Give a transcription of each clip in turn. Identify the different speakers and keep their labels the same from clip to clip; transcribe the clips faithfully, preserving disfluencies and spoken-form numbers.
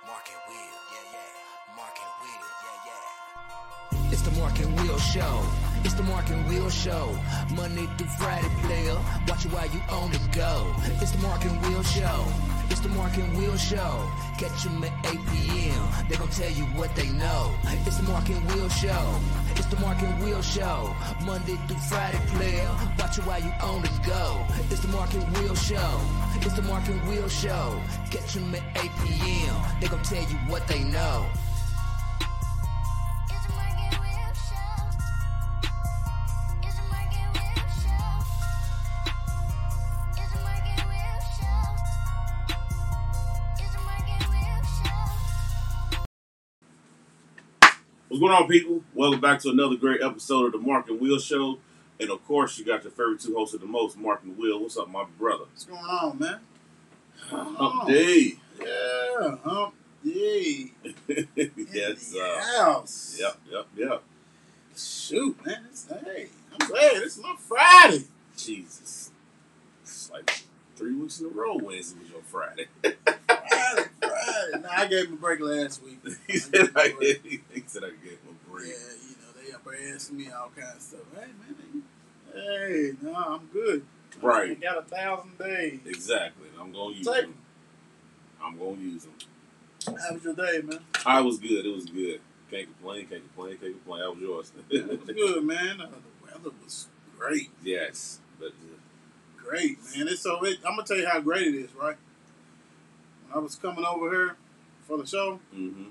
Speaker 1: Mark and Will, yeah, yeah. Mark and Will, yeah, yeah.
Speaker 2: It's the Mark and Will Show. It's the Mark and Will Show. Monday through Friday, player. Watch it while you on the go. It's the Mark and Will Show. It's the Mark and Will Show. Catch them at eight p.m. They gon' tell you what they know. It's the Mark and Will Show. It's the Mark and Will Show. Monday through Friday, player. Watch it while you on the go. It's the Mark and Will Show. It's the Mark and Will Show. Catch them at eight p.m. They gon' tell you what they know.
Speaker 3: It's the Mark and Will Show. It's the Mark and Will Show. It's the Mark and Will Show. It's the Mark and Will Show.
Speaker 4: What's going on, people? Welcome back to another great episode of the Mark and Will Show. And of course, you got your favorite two hosts of the most, Mark and Will. What's up, my brother?
Speaker 5: What's going on, man?
Speaker 4: Hump day.
Speaker 5: Yeah, hump day.
Speaker 4: Yes,
Speaker 5: In the
Speaker 4: uh,
Speaker 5: house.
Speaker 4: Yep, yep, yep.
Speaker 5: Shoot, man. It's, hey, I'm glad. This is my Friday.
Speaker 4: Jesus. It's like three weeks in a row Wednesday was your Friday.
Speaker 5: Friday, Friday. Nah, I gave him a break last week.
Speaker 4: he, said I, he said I gave him a break.
Speaker 5: Yeah, you know, they up there asking me all kinds of stuff. Hey, man. Hey, no, I'm good.
Speaker 4: Right.
Speaker 5: I got a thousand days.
Speaker 4: Exactly. I'm going to use
Speaker 5: Take
Speaker 4: them. I'm going to use them.
Speaker 5: How was your day, man?
Speaker 4: I was good. It was good. Can't complain, can't complain, can't complain. How was yours?
Speaker 5: It was good, man. Uh, the weather was great.
Speaker 4: Yes. But,
Speaker 5: Great, man. It's so it, I'm gonna tell you how great it is, right? When I was coming over here for the show,
Speaker 4: mm-hmm.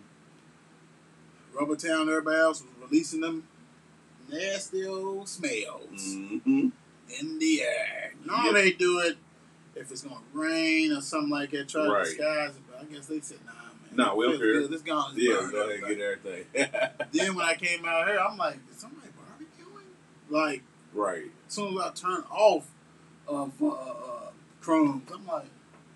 Speaker 5: Rubber Town, everybody else was releasing them nasty old smells
Speaker 4: Mm-hmm.
Speaker 5: in the air. Normally they do it if it's gonna rain or something like that, try
Speaker 4: Right.
Speaker 5: to disguise it, but I guess they said, nah, man.
Speaker 4: Nah, we don't
Speaker 5: Feels
Speaker 4: care.
Speaker 5: good. It's gone. It's
Speaker 4: Yeah,
Speaker 5: burned
Speaker 4: go ahead and
Speaker 5: everything.
Speaker 4: get everything.
Speaker 5: Then when I came out here, I'm like, is somebody barbecuing? Like,
Speaker 4: Right.
Speaker 5: as soon as I turn off of uh, uh, crumbs, I'm like,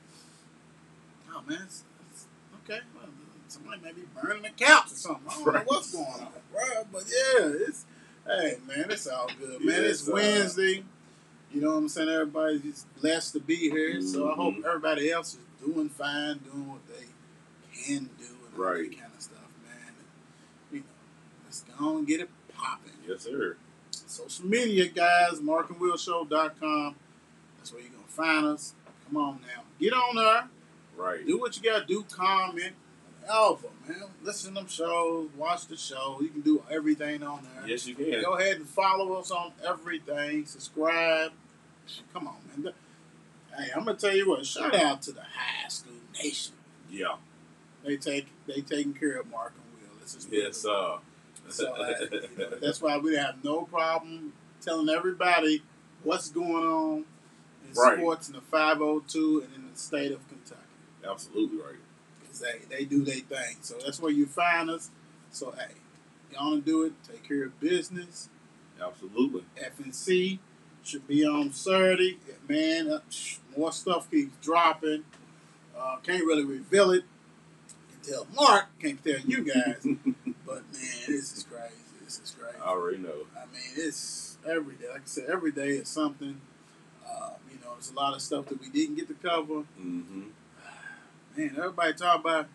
Speaker 5: oh man, it's, it's, okay. Well, somebody may be burning the couch or something. I don't know
Speaker 4: Right.
Speaker 5: what's going on, bro. But yeah, it's hey man, it's all good, man.
Speaker 4: Yeah,
Speaker 5: it's
Speaker 4: it's, uh,
Speaker 5: Wednesday. You know what I'm saying? Everybody's just blessed to be here. So I hope
Speaker 4: Mhm.
Speaker 5: everybody else is doing fine, doing what they can do, and all
Speaker 4: Right.
Speaker 5: that kind of stuff, man. And, you know, let's go and get it popping.
Speaker 4: Yes, sir.
Speaker 5: Social media, guys, mark and will show dot com. That's where you're going to find us. Come on now. Get on there.
Speaker 4: Right.
Speaker 5: Do what you got to do. Comment. Alpha, man. Listen to them shows. Watch the show. You can do everything on there.
Speaker 4: Yes, you can.
Speaker 5: Go ahead and follow us on everything. Subscribe. Come on, man. Hey, I'm going to tell you what. Shout out to the High School Nation.
Speaker 4: Yeah.
Speaker 5: They take they taking care of Mark and Will. This is
Speaker 4: Yes, sir.
Speaker 5: So uh, you know, that's why we have no problem telling everybody what's going on in
Speaker 4: Right.
Speaker 5: sports in the five oh two and in the state of Kentucky.
Speaker 4: Absolutely right.
Speaker 5: Because they, they do their thing. So that's where you find us. So, hey, go on and do it. Take care of business.
Speaker 4: Absolutely.
Speaker 5: F N C should be on Saturday. Man, uh, more stuff keeps dropping. Uh, can't really reveal it. Can tell Mark. Can't tell you guys. But, man, this is crazy. This is crazy.
Speaker 4: I already know.
Speaker 5: I mean, it's every day. Like I said, every day is something. Uh, you know, there's a lot of stuff that we didn't get to cover.
Speaker 4: Mm-hmm.
Speaker 5: Man, everybody talk about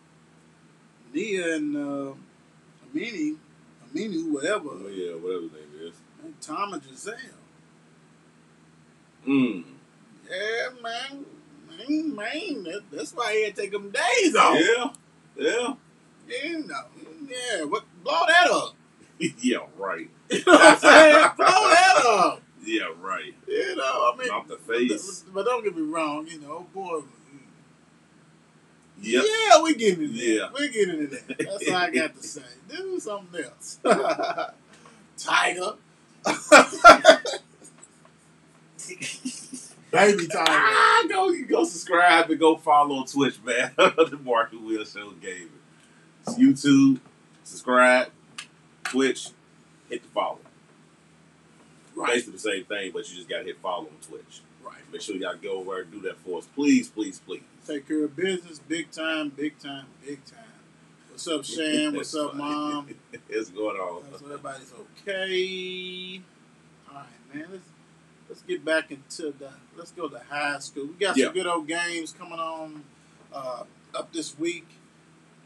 Speaker 5: Nia and uh, Amini, Aminu, whatever.
Speaker 4: Oh, yeah, whatever his name is.
Speaker 5: And Tom and Giselle.
Speaker 4: Mm.
Speaker 5: Yeah, man. Man, man. That, that's why he had to take them days off.
Speaker 4: Yeah. Yeah.
Speaker 5: You know. Yeah, what, blow that up.
Speaker 4: yeah, right.
Speaker 5: You know what I'm saying? Blow that up.
Speaker 4: Yeah, right.
Speaker 5: You know, I mean.
Speaker 4: Off the face.
Speaker 5: But, but don't get me wrong, you know, boy.
Speaker 4: Yep.
Speaker 5: Yeah, we get into that.
Speaker 4: Yeah.
Speaker 5: We get into that. That's all I got to say. Do something else. Tiger. Baby Tiger.
Speaker 4: Ah, go, you go subscribe and go follow on Twitch, man. The Mark and Will Show gave it. It's YouTube, subscribe, Twitch, hit the follow.
Speaker 5: Right.
Speaker 4: Basically the same thing, but you just got to hit follow on Twitch.
Speaker 5: Right.
Speaker 4: Make sure y'all go over and do that for us. Please, please, please.
Speaker 5: Take care of business, big time, big time, big time. What's up, Shan? What's up, Mom?
Speaker 4: What's going on?
Speaker 5: So everybody's okay. All right, man. Let's let's get back into the. Let's go to high school. We got
Speaker 4: Yeah.
Speaker 5: some good old games coming on uh, up this week. Uh,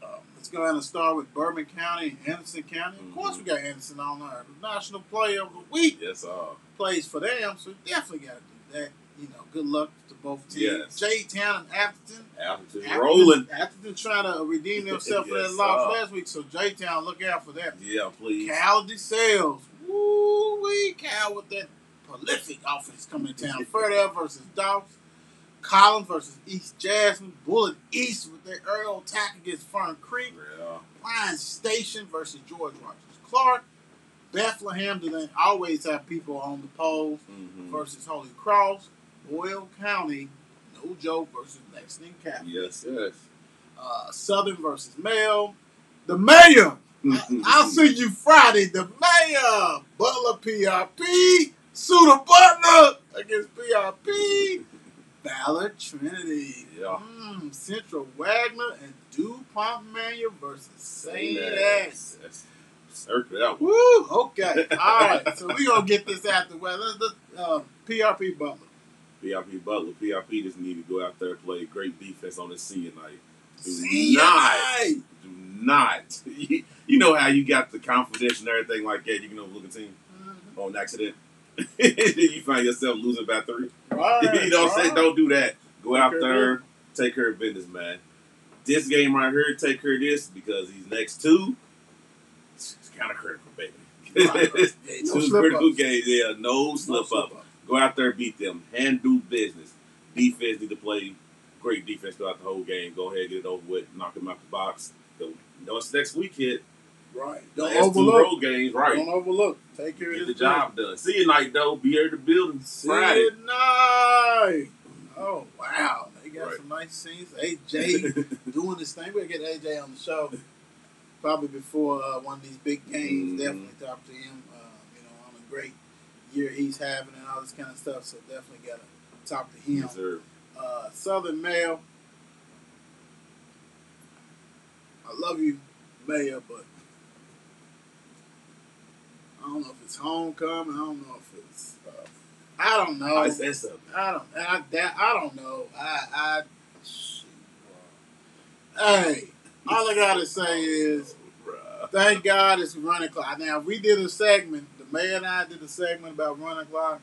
Speaker 5: Um, let's go ahead and start with Bourbon County and Anderson County. Of course,
Speaker 4: Mhm.
Speaker 5: we got Anderson on our National Player of the Week.
Speaker 4: Yes, uh,
Speaker 5: Plays for them, so definitely got to do that. You know, good luck to both teams.
Speaker 4: Yes.
Speaker 5: J-Town and Atherton.
Speaker 4: Atherton
Speaker 5: Atherton-
Speaker 4: rolling.
Speaker 5: Atherton trying to redeem themselves for that
Speaker 4: Yes,
Speaker 5: loss
Speaker 4: sir.
Speaker 5: last week, so J-Town, look out for that.
Speaker 4: Yeah, please.
Speaker 5: Cal DeSales. Woo wee, Cal with that prolific offense coming to town. Ferdale versus Dogs. Collins versus East Jasmine. Bullet East with their early attack against Fern Creek.
Speaker 4: Yeah.
Speaker 5: Pine Station versus George Rogers Clark. Bethlehem, do they always have people on the polls
Speaker 4: Mhm.
Speaker 5: versus Holy Cross. Boyle County, no joke, versus Lexington Catholic.
Speaker 4: Yes, yes.
Speaker 5: Uh, Southern versus Mayo. The mayor. I, I'll see you Friday. The mayor. Butler P R P. Suda Butler against P R P. Ballard Trinity.
Speaker 4: Yeah.
Speaker 5: Mm, Central Wagner and DuPont Manual versus Saint
Speaker 4: Yes.
Speaker 5: X.
Speaker 4: Yes. Circle that one.
Speaker 5: Woo! Okay. All right. So we're going to get this out the way. Let's, let's, uh, P R P Butler.
Speaker 4: P R P Butler. P R P just need to go out there and play great defense on the senior night. Do
Speaker 5: Senior
Speaker 4: not.
Speaker 5: night.
Speaker 4: Do not. You know how you got the confidence and everything like that. You can overlook a team
Speaker 5: Mhm.
Speaker 4: on accident. Then you find yourself losing by three.
Speaker 5: Right,
Speaker 4: You know what I'm saying?
Speaker 5: right.
Speaker 4: Don't do that. Go
Speaker 5: Take
Speaker 4: out
Speaker 5: care of
Speaker 4: there, take care of business, man. This game right here, take care of this because these next two, it's kind of critical, baby.
Speaker 5: Right, right. Yeah, no
Speaker 4: Two
Speaker 5: slip
Speaker 4: critical
Speaker 5: ups.
Speaker 4: games, yeah, no
Speaker 5: No
Speaker 4: slip
Speaker 5: slip
Speaker 4: up.
Speaker 5: up.
Speaker 4: Go out there, beat them, handle business. Defense need to play great defense throughout the whole game. Go ahead, get it over with, knock them out the box. You know it's next week, kid.
Speaker 5: Right. Don't
Speaker 4: Last two
Speaker 5: overlook.
Speaker 4: road games, right?
Speaker 5: Don't overlook. Take care
Speaker 4: Get
Speaker 5: of
Speaker 4: the
Speaker 5: this
Speaker 4: job done. See you night though. Be here in the building
Speaker 5: See
Speaker 4: Friday.
Speaker 5: you night. Oh wow, they got
Speaker 4: Right.
Speaker 5: some nice scenes. A J doing this thing. We'll get A J on the show probably before uh, one of these big games.
Speaker 4: Mhm.
Speaker 5: Definitely talk to him. Uh, you know, on a great year he's having and all this kind of stuff. So definitely got to talk to him.
Speaker 4: Yes, sir.
Speaker 5: Uh, Southern Mail. I love you, Mayor, but I don't know if it's homecoming. I don't know if it's. Uh, I don't know.
Speaker 4: I said something.
Speaker 5: I don't. I, that, I don't know. I. I. Shoot, bro. Hey, all I gotta say is,
Speaker 4: Bruh.
Speaker 5: thank God it's running clock. Now we did a segment. The mayor and I did a segment about running clock.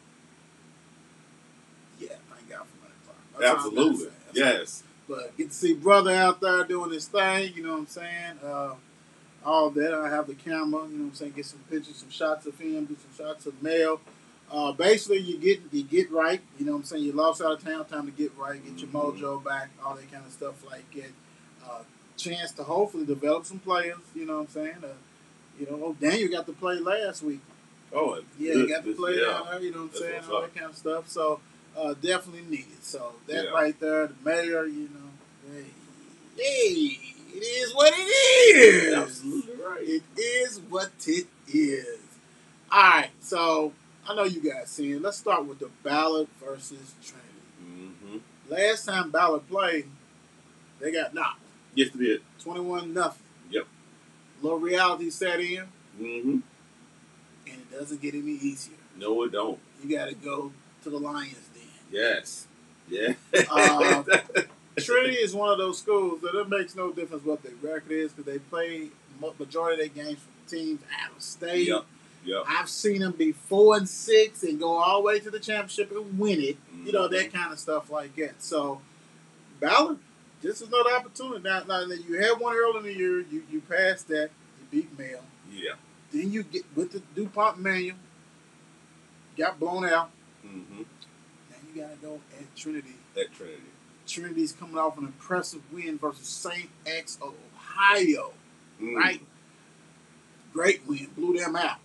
Speaker 5: Yeah, thank God for running clock. That's all I'm gonna
Speaker 4: Absolutely.
Speaker 5: say. That's all.
Speaker 4: Yes.
Speaker 5: But get to see brother out there doing his thing. You know what I'm saying? Uh, all that. I have the camera. You know what I'm saying? Get some pictures, some shots of him, do some shots of Mel. Uh, basically, you get you get right. You know what I'm saying? You lost out of town, time to get right, get your
Speaker 4: Mhm.
Speaker 5: mojo back, all that kind of stuff like that. Uh, chance to hopefully develop some players. You know what I'm saying? Uh, you know, oh, Daniel got to play last week.
Speaker 4: Oh,
Speaker 5: Yeah,
Speaker 4: good,
Speaker 5: you got to
Speaker 4: good,
Speaker 5: play
Speaker 4: yeah.
Speaker 5: down there. You know what I'm
Speaker 4: That's
Speaker 5: saying?
Speaker 4: what's
Speaker 5: All
Speaker 4: up.
Speaker 5: that kind of stuff. So uh, definitely needed. So that
Speaker 4: Yeah.
Speaker 5: right there, the mayor. You know, hey, hey, it is what it is.
Speaker 4: Absolutely right.
Speaker 5: It is what it is. All right, so I know you guys seen it. Let's start with the Ballard versus Trinity.
Speaker 4: Mm-hmm.
Speaker 5: Last time Ballard played, they got knocked,
Speaker 4: Yes, it did.
Speaker 5: twenty-one nothing.
Speaker 4: Yep.
Speaker 5: Little reality set in,
Speaker 4: Mm-hmm.
Speaker 5: and it doesn't get any easier.
Speaker 4: No, it don't.
Speaker 5: You got to go to the Lions Den.
Speaker 4: Yes. Yeah.
Speaker 5: Um, Trinity is one of those schools that it makes no difference what their record is because they play mo- majority of their games from teams out of state.
Speaker 4: Yep. Yep.
Speaker 5: I've seen them be four and six and go all the way to the championship and win it. You know, that kind of stuff like that. So, Ballard, this is another opportunity. Now, now that you had one early in the year, you, you passed that, you beat Mail.
Speaker 4: Yeah.
Speaker 5: Then you get with the DuPont Manual, got blown out.
Speaker 4: Mm-hmm.
Speaker 5: Now you got to go at Trinity.
Speaker 4: That Trinity.
Speaker 5: Trinity's coming off an impressive win versus Saint X of Ohio,
Speaker 4: Mm.
Speaker 5: right? Great win, blew them out.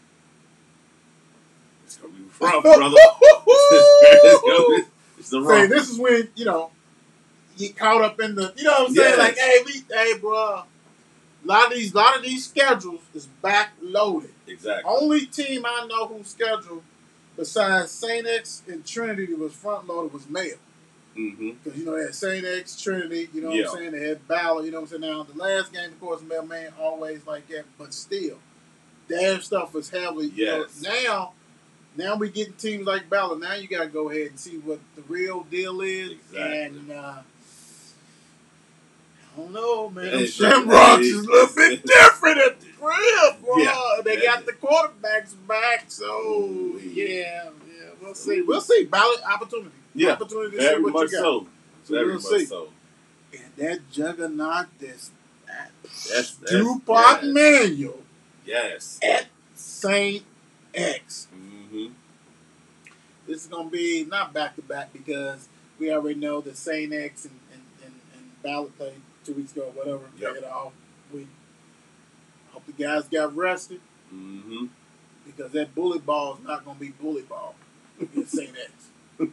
Speaker 4: It's gonna be rough, brother. it's, gonna be, it's the
Speaker 5: Say,
Speaker 4: rough.
Speaker 5: this is when, you know, you caught up in the, you know what I'm saying?
Speaker 4: Yes.
Speaker 5: Like, hey, we, hey, bro, a lot of these, lot of these schedules is back loaded.
Speaker 4: Exactly.
Speaker 5: Only team I know whose schedule, besides Saint X and Trinity, that was front loaded was Mayo.
Speaker 4: Mm-hmm.
Speaker 5: Because, you know, they had Saint X, Trinity, you know
Speaker 4: Yeah.
Speaker 5: what I'm saying? They had Ballard, you know what I'm saying? Now, the last game, of course, Mail Man always like that, but still, their stuff was heavily. you know,
Speaker 4: Yes.
Speaker 5: now, now we getting teams like Ballard. Now you got to go ahead and see what the real deal is.
Speaker 4: Exactly.
Speaker 5: And uh, I don't know, man.
Speaker 4: Hey,
Speaker 5: Them Shamrocks
Speaker 4: hey,
Speaker 5: is a little bit different at the crib, boy.
Speaker 4: Yeah,
Speaker 5: They
Speaker 4: yeah,
Speaker 5: got
Speaker 4: yeah.
Speaker 5: the quarterbacks back, so
Speaker 4: Ooh,
Speaker 5: yeah, yeah. We'll see. We'll see. Ballot opportunity.
Speaker 4: Yeah,
Speaker 5: Opportunity to see
Speaker 4: very
Speaker 5: what
Speaker 4: much
Speaker 5: you got.
Speaker 4: so.
Speaker 5: So
Speaker 4: Very
Speaker 5: we'll
Speaker 4: much
Speaker 5: see.
Speaker 4: so.
Speaker 5: And that juggernaut, that's
Speaker 4: That's, that's
Speaker 5: DuPont
Speaker 4: yes.
Speaker 5: Manual
Speaker 4: Yes.
Speaker 5: at Saint X.
Speaker 4: Mm-hmm.
Speaker 5: This is gonna be not back to back because we already know that Saint X and and, and, and Ballot played two weeks ago, or whatever.
Speaker 4: Yep.
Speaker 5: Played off week. Hope the guys got rested
Speaker 4: Mm-hmm.
Speaker 5: because that bullet ball is not gonna be bullet ball against Saint X.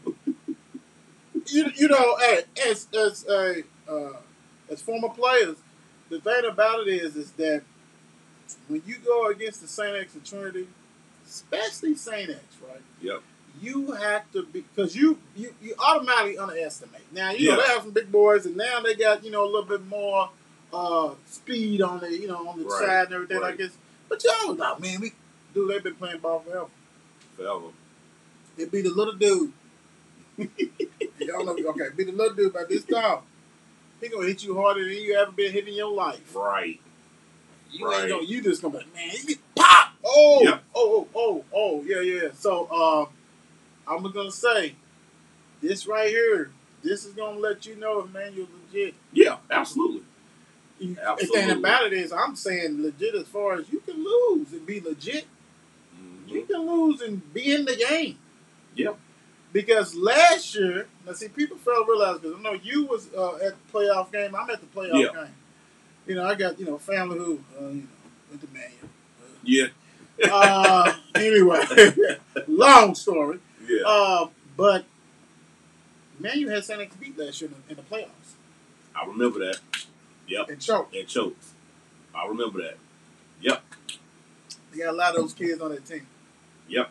Speaker 5: you you know, hey, as as a uh, as former players, the thing about it is is that when you go against the Saint X and Trinity, especially Saint X, right?
Speaker 4: Yep.
Speaker 5: You have to be because you, you you automatically underestimate. Now you know
Speaker 4: Yeah.
Speaker 5: they have some big boys, and now they got you know a little bit more uh, speed on the you know on the
Speaker 4: Right,
Speaker 5: side and everything
Speaker 4: right.
Speaker 5: like this. But y'all know, man, we dude, they've been playing ball forever.
Speaker 4: Forever.
Speaker 5: It be the little dude. Y'all know, okay, be the little dude by this time. He gonna hit you harder than you ever been hit in your life.
Speaker 4: Right.
Speaker 5: You
Speaker 4: Right.
Speaker 5: ain't gonna, you just gonna be like, man, he get pop. Oh,
Speaker 4: Yep.
Speaker 5: oh, oh, oh, oh, yeah, yeah. So, uh, I'm gonna say, this right here, this is gonna let you know if man you're legit.
Speaker 4: Yeah, absolutely.
Speaker 5: You, the
Speaker 4: Absolutely.
Speaker 5: thing about it is, I'm saying legit as far as you can lose and be legit. You
Speaker 4: Mm-hmm.
Speaker 5: can lose and be in the game.
Speaker 4: Yep.
Speaker 5: Because last year, now see, people fail to realize, because I know you was uh, at the playoff game. I'm at the playoff
Speaker 4: Yeah.
Speaker 5: game. You know, I got, you know, family who, uh, you know, went to Man U.
Speaker 4: Yeah.
Speaker 5: Uh, anyway, long story.
Speaker 4: Yeah.
Speaker 5: Uh, but Man U had Saint X beat last year in the, in the playoffs
Speaker 4: I remember that. Yep.
Speaker 5: and choked.
Speaker 4: And choked. I remember that. Yep.
Speaker 5: They got a lot of those kids on that team.
Speaker 4: Yep.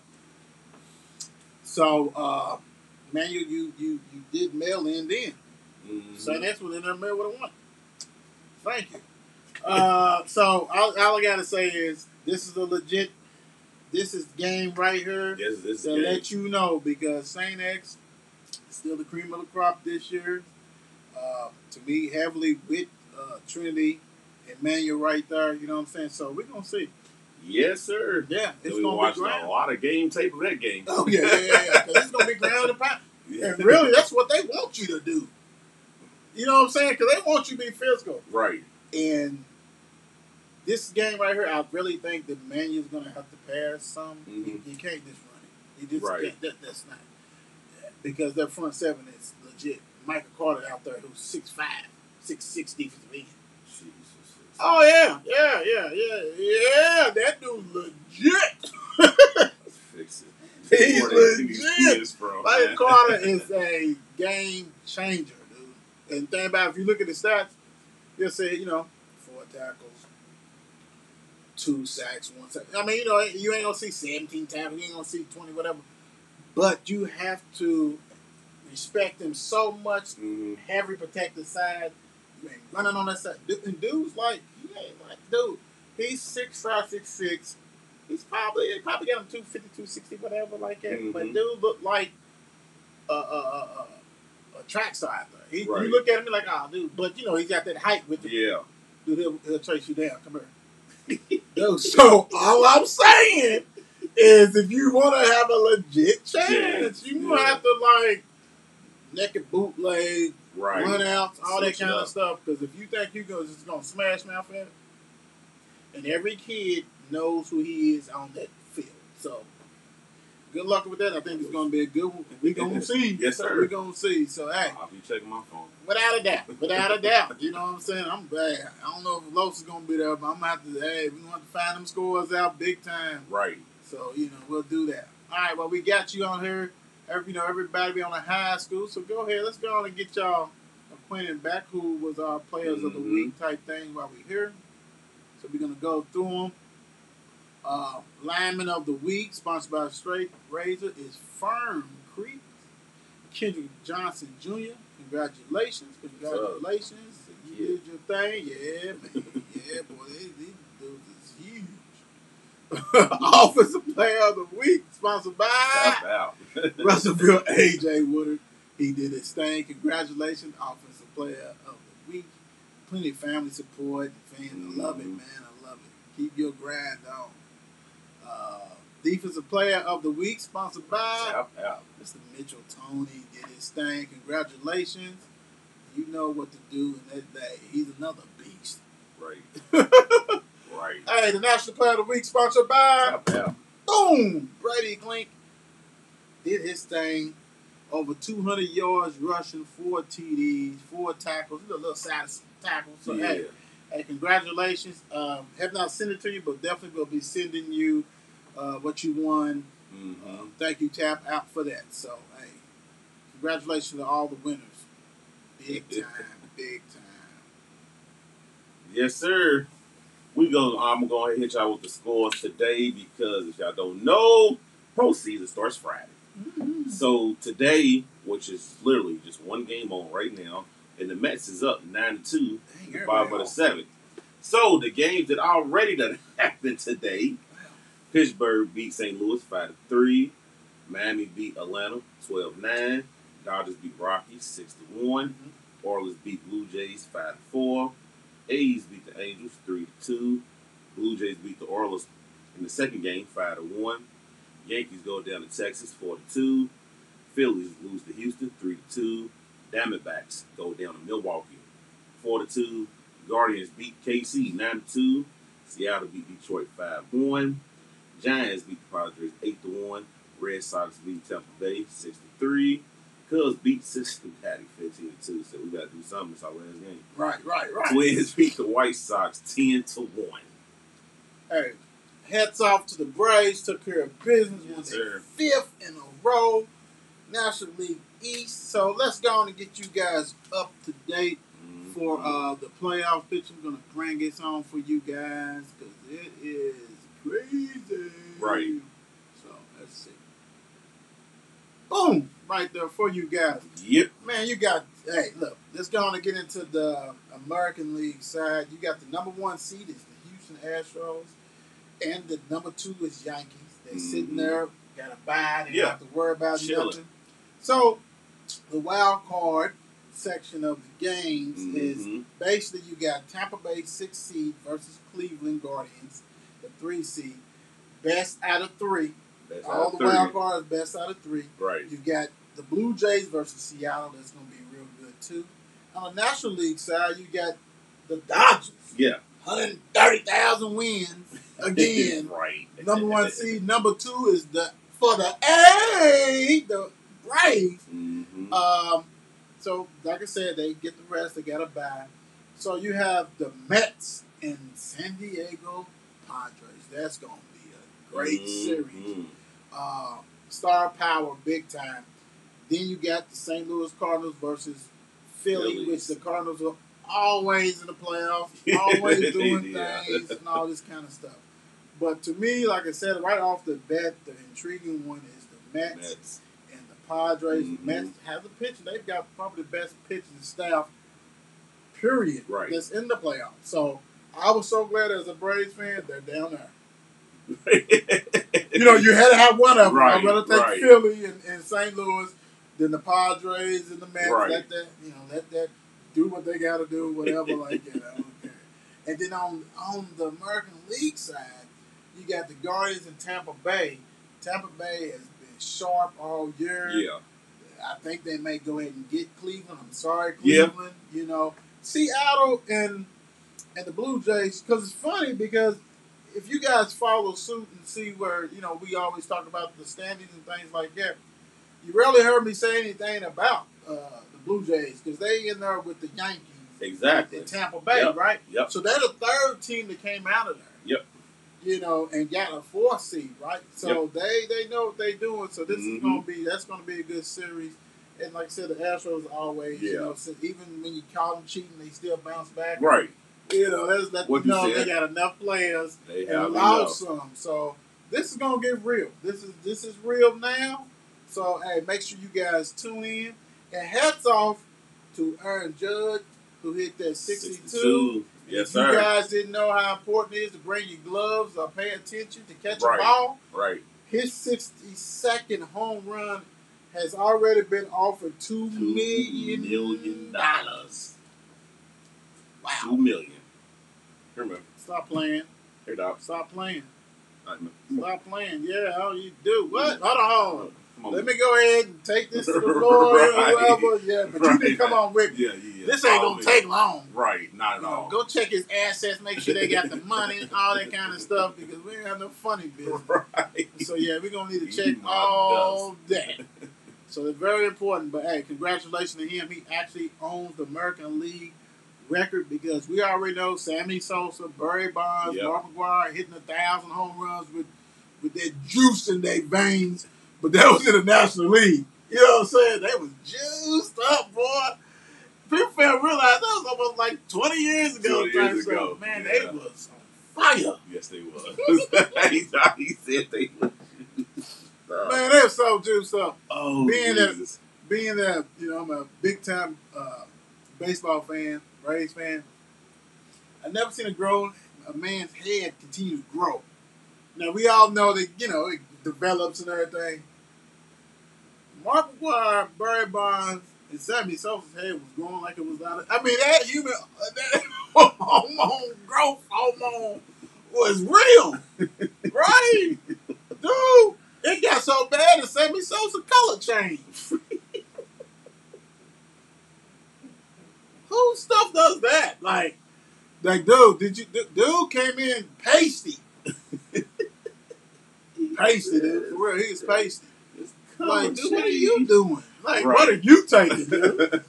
Speaker 5: So, uh, Man U, you, you, you did mail in then.
Speaker 4: Mm-hmm.
Speaker 5: Saint X was in there, mail would have won. Thank you. Uh, so all, all I gotta say is this is a legit. This is game right here
Speaker 4: Yes, this is
Speaker 5: to
Speaker 4: game.
Speaker 5: let you know because Saint X is still the cream of the crop this year. Uh, to me, heavily with uh, Trinity and Manuel right there. You know what I'm saying? So we're gonna see.
Speaker 4: Yes, sir.
Speaker 5: Yeah, it's
Speaker 4: we
Speaker 5: gonna be
Speaker 4: watching a
Speaker 5: ground.
Speaker 4: lot of game tape of that game.
Speaker 5: Oh yeah, yeah, yeah. yeah. 'Cause it's gonna be ground and pound. And really, that's what they want you to do. You know what I'm saying? Because they want you to be physical.
Speaker 4: Right.
Speaker 5: And this game right here, I really think that Manuel's going to have to pass some. You,
Speaker 4: Mhm.
Speaker 5: you can't just run it. You just
Speaker 4: Right.
Speaker 5: can't. That, that's not. Because their front seven is legit. Michael Carter out there who's six five, six six defensive end.
Speaker 4: Jesus.
Speaker 5: Oh, yeah. Yeah, yeah, yeah. Yeah, that dude's legit.
Speaker 4: Fix it.
Speaker 5: He's
Speaker 4: Where they get these
Speaker 5: legit.
Speaker 4: kids from,
Speaker 5: Michael
Speaker 4: man.
Speaker 5: Carter is a game changer, dude. And think about it, if you look at the stats, you'll say, you know, four tackles, two sacks, one sack. I mean, you know, you ain't gonna see seventeen tackles, you ain't gonna see twenty, whatever. But you have to respect him so much.
Speaker 4: Mhm.
Speaker 5: Heavy protected side. You ain't running on that side. Dude, and dude's like, he ain't like, dude. He's six five, six six. He's probably they probably got him two fifty, two sixty, whatever like that.
Speaker 4: Mhm.
Speaker 5: But dude look like a a, a, a, a track side. He,
Speaker 4: Right.
Speaker 5: You look at him like, oh, dude. But you know, he's got that height with the
Speaker 4: Yeah.
Speaker 5: dude. He'll, he'll chase you down. Come here. Dude, so all I'm saying is, if you want to have a legit chance,
Speaker 4: Yeah.
Speaker 5: you
Speaker 4: Yeah.
Speaker 5: have to like naked bootleg,
Speaker 4: Right.
Speaker 5: run outs, all that
Speaker 4: Switch it
Speaker 5: kind of
Speaker 4: up.
Speaker 5: stuff. Because if you think you're gonna, just gonna smash mouth at it, and every kid knows who he is on that field. So good luck with that. I think it's gonna be a good one. We're gonna see.
Speaker 4: Yes, sir.
Speaker 5: We're gonna see. So hey,
Speaker 4: I'll be checking my phone.
Speaker 5: without a doubt, without a doubt. You know what I'm saying? I'm bad. I don't know if Los is gonna be there, but I'm gonna have to. Hey, we want to find them scores out big time.
Speaker 4: Right.
Speaker 5: So you know we'll do that. All right. Well, we got you on here. Every, you know everybody be on the high school. So go ahead. Let's go on and get y'all acquainted back. Who was our players of the
Speaker 4: Mhm.
Speaker 5: week type thing while we're here. So we're gonna go through them. Uh, lineman of the week, sponsored by Straight Razor, is Fern Creek. Kendrick Johnson Junior Congratulations, congratulations. You
Speaker 4: Yeah.
Speaker 5: did your thing, yeah, man. Yeah, boy, these, these dudes is huge. Offensive Player of the Week, sponsored by
Speaker 4: Tap out.
Speaker 5: Russellville A J Woodard. He did his thing. Congratulations, Offensive Player of the Week. plenty of family support. Fans, I love it,
Speaker 4: Mhm.
Speaker 5: man. I love it. Keep your grind on. Uh, Defensive Player of the Week, sponsored by
Speaker 4: Tap out.
Speaker 5: Mister Mitchell Tony. Did his thing. Congratulations. You know what to do in that day. He's another beast.
Speaker 4: Right. Right.
Speaker 5: Hey, the National Player of the Week, sponsored by
Speaker 4: Tap out.
Speaker 5: Boom! Brady Klink did his thing. Over two hundred yards rushing, four T Ds, four tackles. A little side tackles. So,
Speaker 4: Yeah.
Speaker 5: hey, hey, congratulations. Um, have not sent it to you, but definitely will be sending you uh, what you won.
Speaker 4: Mm-hmm.
Speaker 5: Um, thank you, Tap Out, for that. So, hey, congratulations to all the winners. Big time, big time.
Speaker 4: Yes, sir. We go. I'm going to hit y'all with the scores today because if y'all don't know, pro season starts Friday.
Speaker 5: Mm-hmm.
Speaker 4: So today, which is literally just one game on right now, and the Mets is up nine to two,
Speaker 5: Dang,
Speaker 4: the
Speaker 5: everybody
Speaker 4: five of the
Speaker 5: off.
Speaker 4: seventh. So the games that already done happened today: Pittsburgh beat Saint Louis five to three, Miami beat Atlanta twelve nine, Dodgers beat Rockies six to one,
Speaker 5: Mhm.
Speaker 4: Orioles beat Blue Jays five to four, A's beat the Angels three to two, Blue Jays beat the Orioles in the second game five to one. Yankees go down to Texas four to two. Phillies lose to Houston three to two. Diamondbacks go down to Milwaukee four to two. Guardians beat K C nine to two. Seattle beat Detroit five one. Giants beat the Padres eight to one. Red Sox beat Tampa Bay six to three. Cubs beat Cincinnati fifteen to two. So we got to do something. It's our last game.
Speaker 5: Right, right, right.
Speaker 4: Twins beat the White Sox ten to one.
Speaker 5: Hey, hats off to the Braves. Took care of business.
Speaker 4: Yes,
Speaker 5: Won
Speaker 4: sir.
Speaker 5: their fifth in a row. National League East. So let's go on and get you guys up to date for uh, the playoff picture. I'm going to bring this on for you guys because it is crazy.
Speaker 4: Right.
Speaker 5: So let's see. Boom! Right there for you guys.
Speaker 4: Yep.
Speaker 5: Man, you got, hey, look, let's go on and get into the American League side. You got the number one seed is the Houston Astros, and the number two is Yankees. They sitting
Speaker 4: Mhm.
Speaker 5: there, got to buy, they
Speaker 4: Yeah.
Speaker 5: don't have to worry about
Speaker 4: Chilling.
Speaker 5: nothing. So, the wild card section of the games is
Speaker 4: Mhm.
Speaker 5: basically you got Tampa Bay six seed versus Cleveland Guardians, the three seed. Best out of three.
Speaker 4: That's
Speaker 5: All
Speaker 4: out
Speaker 5: the
Speaker 4: of three.
Speaker 5: wild cards, best out of three.
Speaker 4: Right.
Speaker 5: You got the Blue Jays versus Seattle. That's going to be real good, too. On the National League side, you got the Dodgers.
Speaker 4: Yeah.
Speaker 5: one hundred thirty thousand wins again.
Speaker 4: Right.
Speaker 5: Number one seed. Number two is the for the A, the Braves.
Speaker 4: Mhm.
Speaker 5: Um, so, like I said, they get the rest. They got to buy. So, you have the Mets and San Diego Padres. That's going to be a great series.
Speaker 4: Mhm.
Speaker 5: Uh, star power, big time. Then you got the Saint Louis Cardinals versus Philly,
Speaker 4: Phillies.
Speaker 5: which the Cardinals are always in the playoffs, always doing
Speaker 4: Yeah.
Speaker 5: things and all this kind of stuff. But to me, like I said, right off the bat, the intriguing one is the Mets,
Speaker 4: Mets.
Speaker 5: and the Padres.
Speaker 4: Mhm.
Speaker 5: The Mets have the pitching. They've got probably the best pitching staff, period,
Speaker 4: Right.
Speaker 5: that's in the playoffs. So I was so glad as a Braves fan, they're down there. You know, you had to have one of them.
Speaker 4: Right,
Speaker 5: I'd rather take
Speaker 4: right.
Speaker 5: Philly and, and Saint Louis than the Padres and the Mets.
Speaker 4: Right.
Speaker 5: Let that, you know, let that do what they got to do, whatever, like that. I don't care. And then on on the American League side, you got the Guardians and Tampa Bay. Tampa Bay has been sharp all year.
Speaker 4: Yeah.
Speaker 5: I think they may go ahead and get Cleveland. I'm sorry,
Speaker 4: Yeah.
Speaker 5: Cleveland. You know, Seattle and and the Blue Jays. Because it's funny because if you guys follow suit and see where you know we always talk about the standings and things like that, you rarely heard me say anything about uh, the Blue Jays because they in there with the Yankees.
Speaker 4: Exactly.
Speaker 5: In Tampa Bay,
Speaker 4: Yep.
Speaker 5: right?
Speaker 4: Yep.
Speaker 5: So they're the third team that came out of there.
Speaker 4: Yep.
Speaker 5: You know, and got a fourth seed, right? So they they know what they're doing. So this
Speaker 4: Mhm.
Speaker 5: is gonna be that's gonna be a good series. And like I said, the Astros always, you
Speaker 4: Yeah.
Speaker 5: know, so even when you call them cheating, they still bounce back.
Speaker 4: Right.
Speaker 5: You know, that's let
Speaker 4: What
Speaker 5: you
Speaker 4: you
Speaker 5: know
Speaker 4: said.
Speaker 5: they got enough players
Speaker 4: They
Speaker 5: and
Speaker 4: have
Speaker 5: lost
Speaker 4: enough.
Speaker 5: some. So this is gonna get real. This is this is real now. So hey, make sure you guys tune in. And hats off to Aaron Judge who hit that sixty-two.
Speaker 4: sixty-two. Yes,
Speaker 5: If you
Speaker 4: sir.
Speaker 5: guys didn't know how important it is to bring your gloves or pay attention to catch
Speaker 4: Right.
Speaker 5: a ball,
Speaker 4: Right.
Speaker 5: his sixty-second home run has already been offered two
Speaker 4: Two
Speaker 5: million
Speaker 4: million
Speaker 5: dollars.
Speaker 4: dollars.
Speaker 5: Wow.
Speaker 4: Two million. Here, man.
Speaker 5: Stop playing.
Speaker 4: Here, dog.
Speaker 5: Stop playing.
Speaker 4: All right, man.
Speaker 5: Stop playing. Yeah, how you do? What? Hold on, hold on.
Speaker 4: Come on.
Speaker 5: Let me go ahead and take this to the Lord
Speaker 4: Right.
Speaker 5: or whoever. Yeah, but
Speaker 4: Right.
Speaker 5: you need to come on with me.
Speaker 4: Yeah, yeah, yeah.
Speaker 5: This ain't
Speaker 4: Follow
Speaker 5: gonna
Speaker 4: me.
Speaker 5: take long.
Speaker 4: Right, not at
Speaker 5: You know,
Speaker 4: all.
Speaker 5: go check his assets, make sure they got the money, all that kind of stuff, because we ain't got no funny business.
Speaker 4: Right.
Speaker 5: So yeah, we're gonna need to
Speaker 4: Eat
Speaker 5: check
Speaker 4: my
Speaker 5: all
Speaker 4: dust.
Speaker 5: that. So it's very important. But hey, congratulations to him. He actually owns the American League record because we already know Sammy Sosa, Barry Bonds,
Speaker 4: Yep.
Speaker 5: Mark McGwire hitting a thousand home runs with with that juice in their veins. But that was in the National League. You know what I'm saying? They was juiced up, boy. People fail to realize that was almost like twenty years ago.
Speaker 4: twenty years
Speaker 5: type stuff.
Speaker 4: ago,
Speaker 5: Man,
Speaker 4: yeah.
Speaker 5: they was on fire.
Speaker 4: Yes, they was. he, thought he said they was. Uh,
Speaker 5: Man, they were so juiced up.
Speaker 4: oh,
Speaker 5: being that-
Speaker 4: Jesus.
Speaker 5: Being that, you know, I'm a big time uh, baseball fan, Rays fan, I've never seen a grow a man's head continue to grow. Now we all know that, you know, it develops and everything. Mark McGwire, Barry Bonds, and Sammy Sosa's head was growing like it was out of. I mean, that human that hormone growth hormone was real, right? Dude, it got so bad that Sammy Sosa color changed. Who stuff does that? Like, like, dude, did you? Dude came in pasty, pasty, dude. For real, he was pasty. Like, dude, what are you doing? Like,
Speaker 4: Right.
Speaker 5: what are you taking, dude?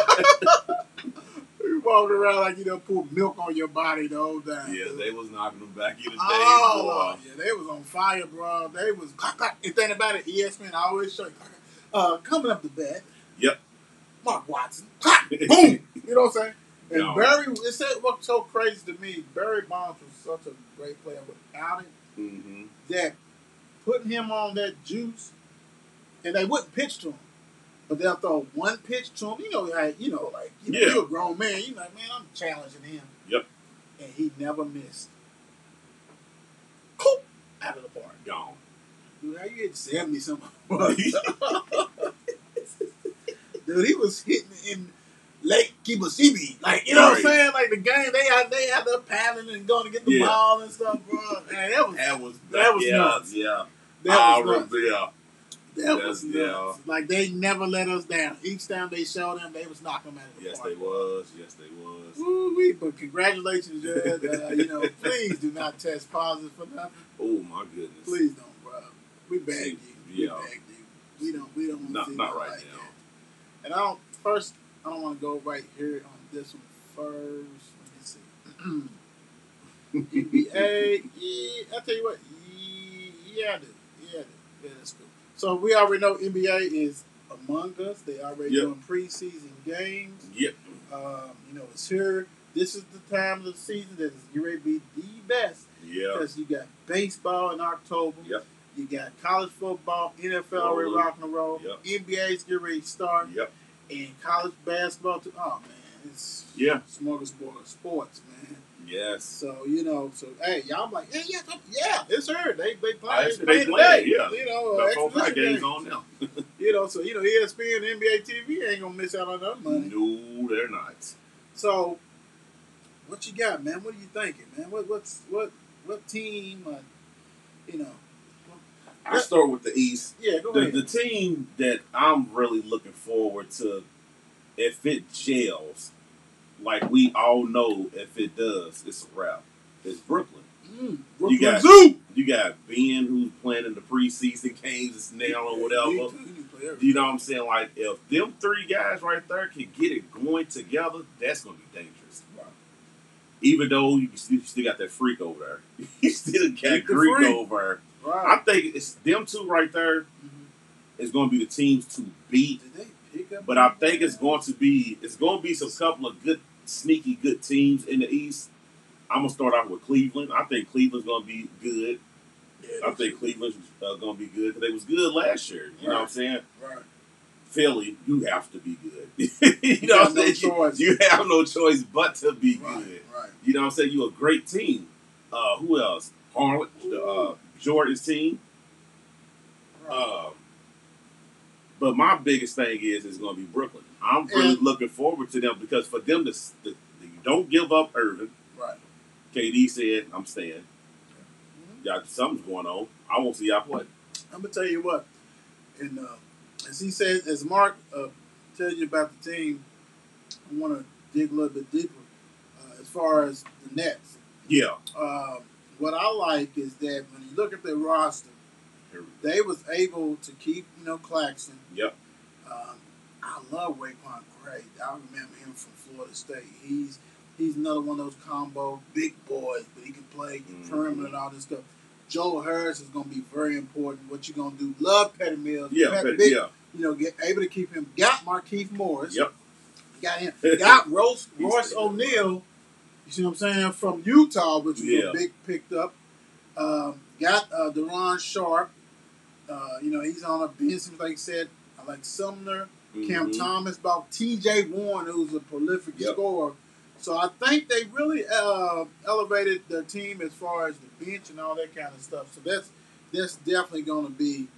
Speaker 5: You walking around like you done poured milk on your body the whole time.
Speaker 4: Yeah,
Speaker 5: dude.
Speaker 4: they was knocking them back in the day,
Speaker 5: Oh,
Speaker 4: boy.
Speaker 5: yeah, they was on fire, bro. They was. And think about it, E S P N always show you. Uh, coming up the bat.
Speaker 4: Yep.
Speaker 5: Mark Watson. Boom. You know what I'm saying? And
Speaker 4: No.
Speaker 5: Barry, it said what's so crazy to me. Barry Bonds was such a great player without it.
Speaker 4: Mm-hmm.
Speaker 5: That putting him on that juice, and they wouldn't pitch to him, but they'll throw one pitch to him. You know, like you know, like you know,
Speaker 4: Yeah.
Speaker 5: you're a grown man. You like, man, I'm challenging him.
Speaker 4: Yep.
Speaker 5: And he never missed. Coop, out of the park.
Speaker 4: Gone.
Speaker 5: Dude, how you hit seventy something? Dude, he was hitting in Lake Kibasibi. Like, you know what I'm
Speaker 4: Right.
Speaker 5: saying? Like the game, they had they had the paddling and going to get the
Speaker 4: Yeah.
Speaker 5: ball and stuff, bro. Man, that was
Speaker 4: That was
Speaker 5: That was
Speaker 4: yeah,
Speaker 5: nuts.
Speaker 4: yeah.
Speaker 5: that
Speaker 4: I
Speaker 5: was nuts.
Speaker 4: remember, yeah.
Speaker 5: That was
Speaker 4: That's-
Speaker 5: nuts. Like they never let us down. Each time they showed them, they was knocking them out of the
Speaker 4: Yes,
Speaker 5: park.
Speaker 4: they was. Yes, they was.
Speaker 5: Woo-wee. But congratulations, Judge. Uh, you know, please do not test positive for nothing.
Speaker 4: Oh my goodness.
Speaker 5: Please don't, bro. We beg you. We
Speaker 4: Yeah.
Speaker 5: beg you. We don't. We don't want
Speaker 4: Not-
Speaker 5: to see
Speaker 4: not
Speaker 5: nothing
Speaker 4: right
Speaker 5: like
Speaker 4: now.
Speaker 5: that. And I don't. First, I don't want to go right here on this one first. Let me see. N B A. Yeah, I tell you what. Yeah, I do. Yeah, I do. Yeah, that's cool. So we already know N B A is among us. They already
Speaker 4: Yep.
Speaker 5: doing preseason games.
Speaker 4: Yep.
Speaker 5: Um, you know, it's here. This is the time of the season that is getting ready to be the best
Speaker 4: Yeah.
Speaker 5: because you got baseball in October.
Speaker 4: Yep.
Speaker 5: You got college football, N F L already
Speaker 4: Rolling.
Speaker 5: rocking and roll.
Speaker 4: Yep.
Speaker 5: N B A's getting ready to start.
Speaker 4: Yep.
Speaker 5: And college basketball too. Oh man, it's
Speaker 4: Yeah.
Speaker 5: smorgasbord of sports, man.
Speaker 4: Yes.
Speaker 5: So you know, so hey, y'all like, yeah, yeah, yeah, it's her. They they play,
Speaker 4: I
Speaker 5: they
Speaker 4: see
Speaker 5: play
Speaker 4: they play,
Speaker 5: today.
Speaker 4: yeah.
Speaker 5: You know,
Speaker 4: The
Speaker 5: uh,
Speaker 4: four five
Speaker 5: exhibition
Speaker 4: games
Speaker 5: games.
Speaker 4: on now.
Speaker 5: You know, so you know, E S P N and N B A T V ain't gonna miss out on that money.
Speaker 4: No, they're not.
Speaker 5: So, what you got, man? What are you thinking, man? What what's what what team? Uh, you know,
Speaker 4: I start with the East.
Speaker 5: yeah, go
Speaker 4: The,
Speaker 5: ahead.
Speaker 4: the team that I'm really looking forward to, if it gels, like we all know, if it does, it's a wrap. It's Brooklyn.
Speaker 5: Mm,
Speaker 4: You got
Speaker 5: Zoo.
Speaker 4: you got Ben who's playing in the preseason games, it's now or whatever.
Speaker 5: You too, you play everything.
Speaker 4: You know what I'm saying? Like if them three guys right there can get it going together, that's gonna be dangerous.
Speaker 5: Right.
Speaker 4: Even though you still, you still got that freak over there, you still got
Speaker 5: Freak the
Speaker 4: Greek
Speaker 5: freak.
Speaker 4: over there. I
Speaker 5: Right.
Speaker 4: think it's them two right there
Speaker 5: Mhm.
Speaker 4: is going to be the teams to beat.
Speaker 5: Did they pick up?
Speaker 4: But I think it's going to be it's going to be some couple of good, sneaky good teams in the East. I'm gonna start off with Cleveland. I think Cleveland's going to be good.
Speaker 5: Yeah,
Speaker 4: I think Cleveland's uh, going to be good because they was good last year. You know what I'm saying?
Speaker 5: Right.
Speaker 4: Philly, you have to be good. you
Speaker 5: You
Speaker 4: know
Speaker 5: got
Speaker 4: what I'm
Speaker 5: no
Speaker 4: saying?
Speaker 5: choice.
Speaker 4: You, you have no choice but to be
Speaker 5: Right.
Speaker 4: good.
Speaker 5: Right.
Speaker 4: You know what I'm saying? You're a great team. Uh, who else? Harlan, the, uh, Jordan's team.
Speaker 5: Right.
Speaker 4: Um, but my biggest thing is is going to be Brooklyn. I'm really
Speaker 5: And-
Speaker 4: looking forward to them because for them to, to you don't give up Irvin.
Speaker 5: Right.
Speaker 4: K D said, I'm staying.
Speaker 5: Mhm.
Speaker 4: Y'all, something's going on. I won't see y'all play.
Speaker 5: I'm gonna tell you what, and uh, as he said, as Mark uh, tells you about the team, I want to dig a little bit deeper uh, as far as the Nets.
Speaker 4: Yeah.
Speaker 5: Um, what I like is that when you look at their roster, they was able to keep, you know, Claxton.
Speaker 4: Yep.
Speaker 5: Um, I love Raekwon Gray. I remember him from Florida State. He's he's another one of those combo big boys, but he can play
Speaker 4: Mhm.
Speaker 5: perimeter and all this stuff. Joe Harris is going to be very important. What you going to do? Love Petty Mills.
Speaker 4: Yeah,
Speaker 5: Pat-
Speaker 4: Petty-
Speaker 5: big,
Speaker 4: yeah.
Speaker 5: You know, get able to keep him. Got Markieff Morris.
Speaker 4: Yep.
Speaker 5: Got him. Got Royce,
Speaker 4: He's
Speaker 5: Royce
Speaker 4: still good.
Speaker 5: O'Neal. You see what I'm saying? From Utah, which was
Speaker 4: Yeah.
Speaker 5: a big picked up. Um, got uh, Deron Sharp. Uh, you know, he's on a bench. Seems like he said, I like Sumner, Cam
Speaker 4: Mhm.
Speaker 5: Thomas, about T J Warren, who's a prolific
Speaker 4: Yep.
Speaker 5: scorer. So I think they really uh, elevated their team as far as the bench and all that kind of stuff. So that's that's definitely going to be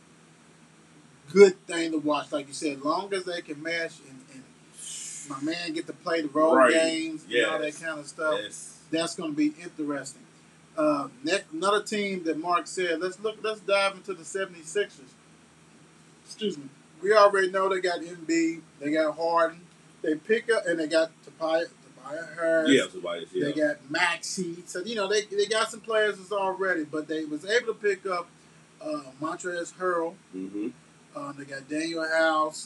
Speaker 5: good thing to watch. Like you said, as long as they can match and, and my man get to play the road
Speaker 4: Right.
Speaker 5: games and all that
Speaker 4: Yes.
Speaker 5: kind of stuff,
Speaker 4: Yes.
Speaker 5: that's going to be interesting. Uh, next, another team that Mark said, let's look, let's dive into the seventy-sixers. Excuse me. We already know they got Embiid, they got Harden, they pick up, and they got Tobias, Tobias Harris.
Speaker 4: Yeah, Tobias, yeah.
Speaker 5: They got Maxey. So, you know, they they got some players that's already, but they was able to pick up uh, Montrezl Harrell.
Speaker 4: Mm-hmm.
Speaker 5: Um, they got Daniel House,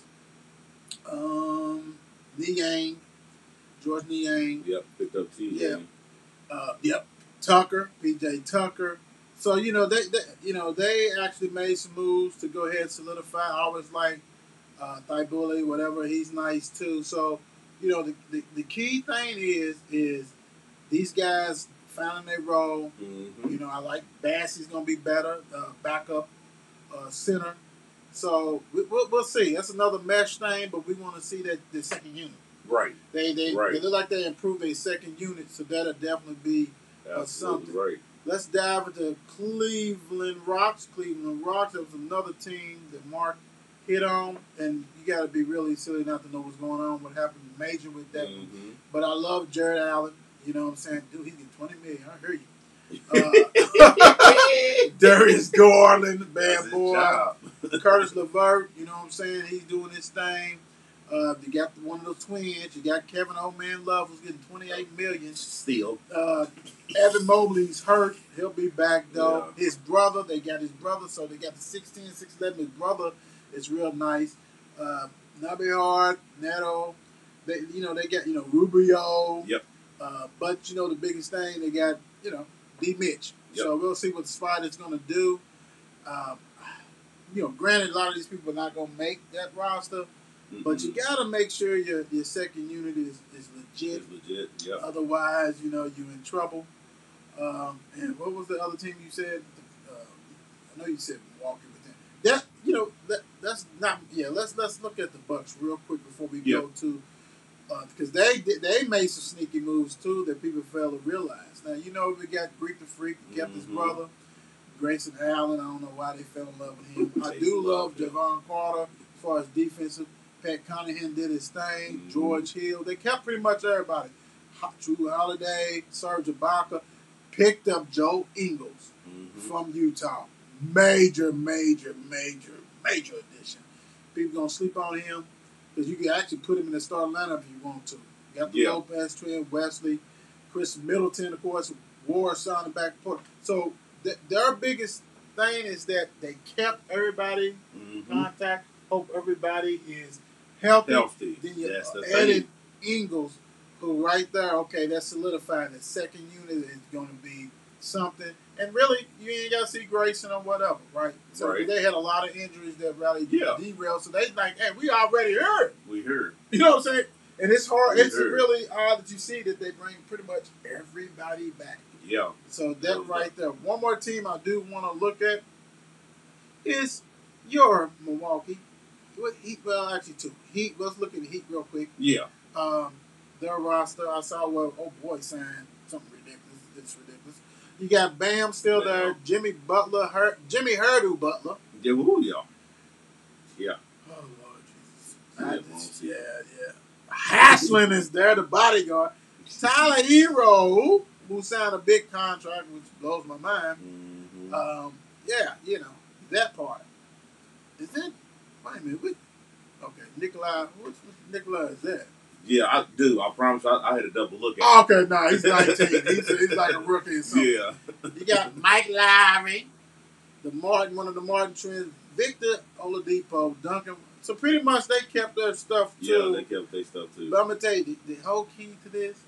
Speaker 5: um, Niang, George Niang.
Speaker 4: Yep, picked up T.
Speaker 5: Yeah. Uh, yep, Tucker, P J Tucker. So you know they, they, you know they actually made some moves to go ahead and solidify. I always like uh, Thibault, whatever. He's nice too. So you know the, the the key thing is is these guys finding their role.
Speaker 4: Mm-hmm.
Speaker 5: You know I like Bassey's gonna be better, uh, backup uh, center. So we, we'll, we'll see. That's another mesh thing, but we want to see that the second unit.
Speaker 4: Right.
Speaker 5: They they,
Speaker 4: Right.
Speaker 5: they look like they improved their second unit, so that'll definitely be uh,
Speaker 4: Absolutely
Speaker 5: something.
Speaker 4: right.
Speaker 5: Let's dive into Cleveland Rocks. Cleveland Rocks, that was another team that Mark hit on, and you got to be really silly not to know what's going on, what happened major with that.
Speaker 4: Mm-hmm.
Speaker 5: But I love Jared Allen. You know what I'm saying? Dude, he get twenty million. I hear you. Uh, Darius Garland,
Speaker 4: That's
Speaker 5: bad
Speaker 4: his
Speaker 5: boy.
Speaker 4: job.
Speaker 5: Curtis LeVert, you know what I'm saying? He's doing his thing. Uh, you got one of those twins. You got Kevin Old Man Love, who's getting twenty-eight million.
Speaker 4: Still.
Speaker 5: Uh, Evan Mobley's hurt. He'll be back though.
Speaker 4: Yeah.
Speaker 5: His brother, they got his brother, so they got the sixteen, six eleven. His brother is real nice. Uh, Nabi Hard, Neto. They, you know, they got you know Rubio.
Speaker 4: Yep.
Speaker 5: Uh, but you know the biggest thing they got, you know, D Mitch.
Speaker 4: Yep.
Speaker 5: So we'll see what the Spiders going to do. Um, you know, granted, a lot of these people are not going to make that roster, but you got to make sure your your second unit is, is legit.
Speaker 4: It's legit. Yep.
Speaker 5: Otherwise, you know, you're in trouble. Um, and what was the other team you said? Uh, I know you said Milwaukee, but then that you know that that's not. Yeah, let's let's look at the Bucks real quick before we
Speaker 4: Yeah.
Speaker 5: go to because they did, they made some sneaky moves too that people fail to realize. Now you know we got Greek the Freak, who kept his
Speaker 4: Mhm.
Speaker 5: brother. Grayson Allen, I don't know why they fell in love with him. I
Speaker 4: They
Speaker 5: do
Speaker 4: love
Speaker 5: love
Speaker 4: him.
Speaker 5: Javon Carter as far as defensive. Pat Connaughton did his thing.
Speaker 4: Mhm.
Speaker 5: George Hill. They kept pretty much everybody. Ho- Drew Holiday, Serge Ibaka. Picked up Joe Ingles
Speaker 4: Mm-hmm.
Speaker 5: from Utah. Major, major, major, major addition. People going to sleep on him because you can actually put him in the starting lineup if you want to. You got the
Speaker 4: Yeah.
Speaker 5: Lopez twin, Wesley, Chris Middleton, of course, Ward signing back. So th- their biggest thing is that they kept everybody
Speaker 4: Mm-hmm.
Speaker 5: contact. Hope everybody is healthy.
Speaker 4: Healthy.
Speaker 5: Then you
Speaker 4: That's the
Speaker 5: added
Speaker 4: thing.
Speaker 5: Ingles, who right there, okay, that's solidified. The second unit is going to be something. And really, you ain't got to see Grayson or whatever, right? So
Speaker 4: Right.
Speaker 5: they had a lot of injuries that really
Speaker 4: Yeah.
Speaker 5: derailed. So they like, hey, we already here.
Speaker 4: We heard.
Speaker 5: You know what I'm saying? And it's hard.
Speaker 4: We
Speaker 5: It's
Speaker 4: heard.
Speaker 5: really odd that you see that they bring pretty much everybody back.
Speaker 4: Yeah.
Speaker 5: So that
Speaker 4: No
Speaker 5: right
Speaker 4: doubt.
Speaker 5: there. One more team I do want to look at is your Milwaukee. Well, Heat, well, actually two. Heat. Let's look at the Heat real quick.
Speaker 4: Yeah.
Speaker 5: Um, their roster, I saw well, oh boy, signed something ridiculous. It's ridiculous. You got Bam still there.
Speaker 4: Bam.
Speaker 5: Jimmy Butler, Her, Jimmy Herdu Butler.
Speaker 4: Yeah. Who y'all? Yeah.
Speaker 5: Oh Lord Jesus.
Speaker 4: Yeah,
Speaker 5: I
Speaker 4: won't
Speaker 5: just-
Speaker 4: see
Speaker 5: yeah, yeah. Haslin is there, the bodyguard. Tyler Hero, who signed a big contract, which blows my mind.
Speaker 4: Mm-hmm.
Speaker 5: Um, yeah, you know, that part. Is that, wait a minute, what, okay, Nikolai, which Nikolai is that?
Speaker 4: Yeah, I do. I promise. I, I had a double look at.
Speaker 5: Oh, okay, no, he's nineteen. he's, he's like a rookie or
Speaker 4: it.
Speaker 5: something.
Speaker 4: Yeah.
Speaker 5: You got Mike Lowry, the Martin, one of the Martin twins, Victor Oladipo, Duncan. So pretty much they kept their stuff too.
Speaker 4: Yeah, they kept their stuff too.
Speaker 5: But I'm gonna tell you, the, the whole key to this,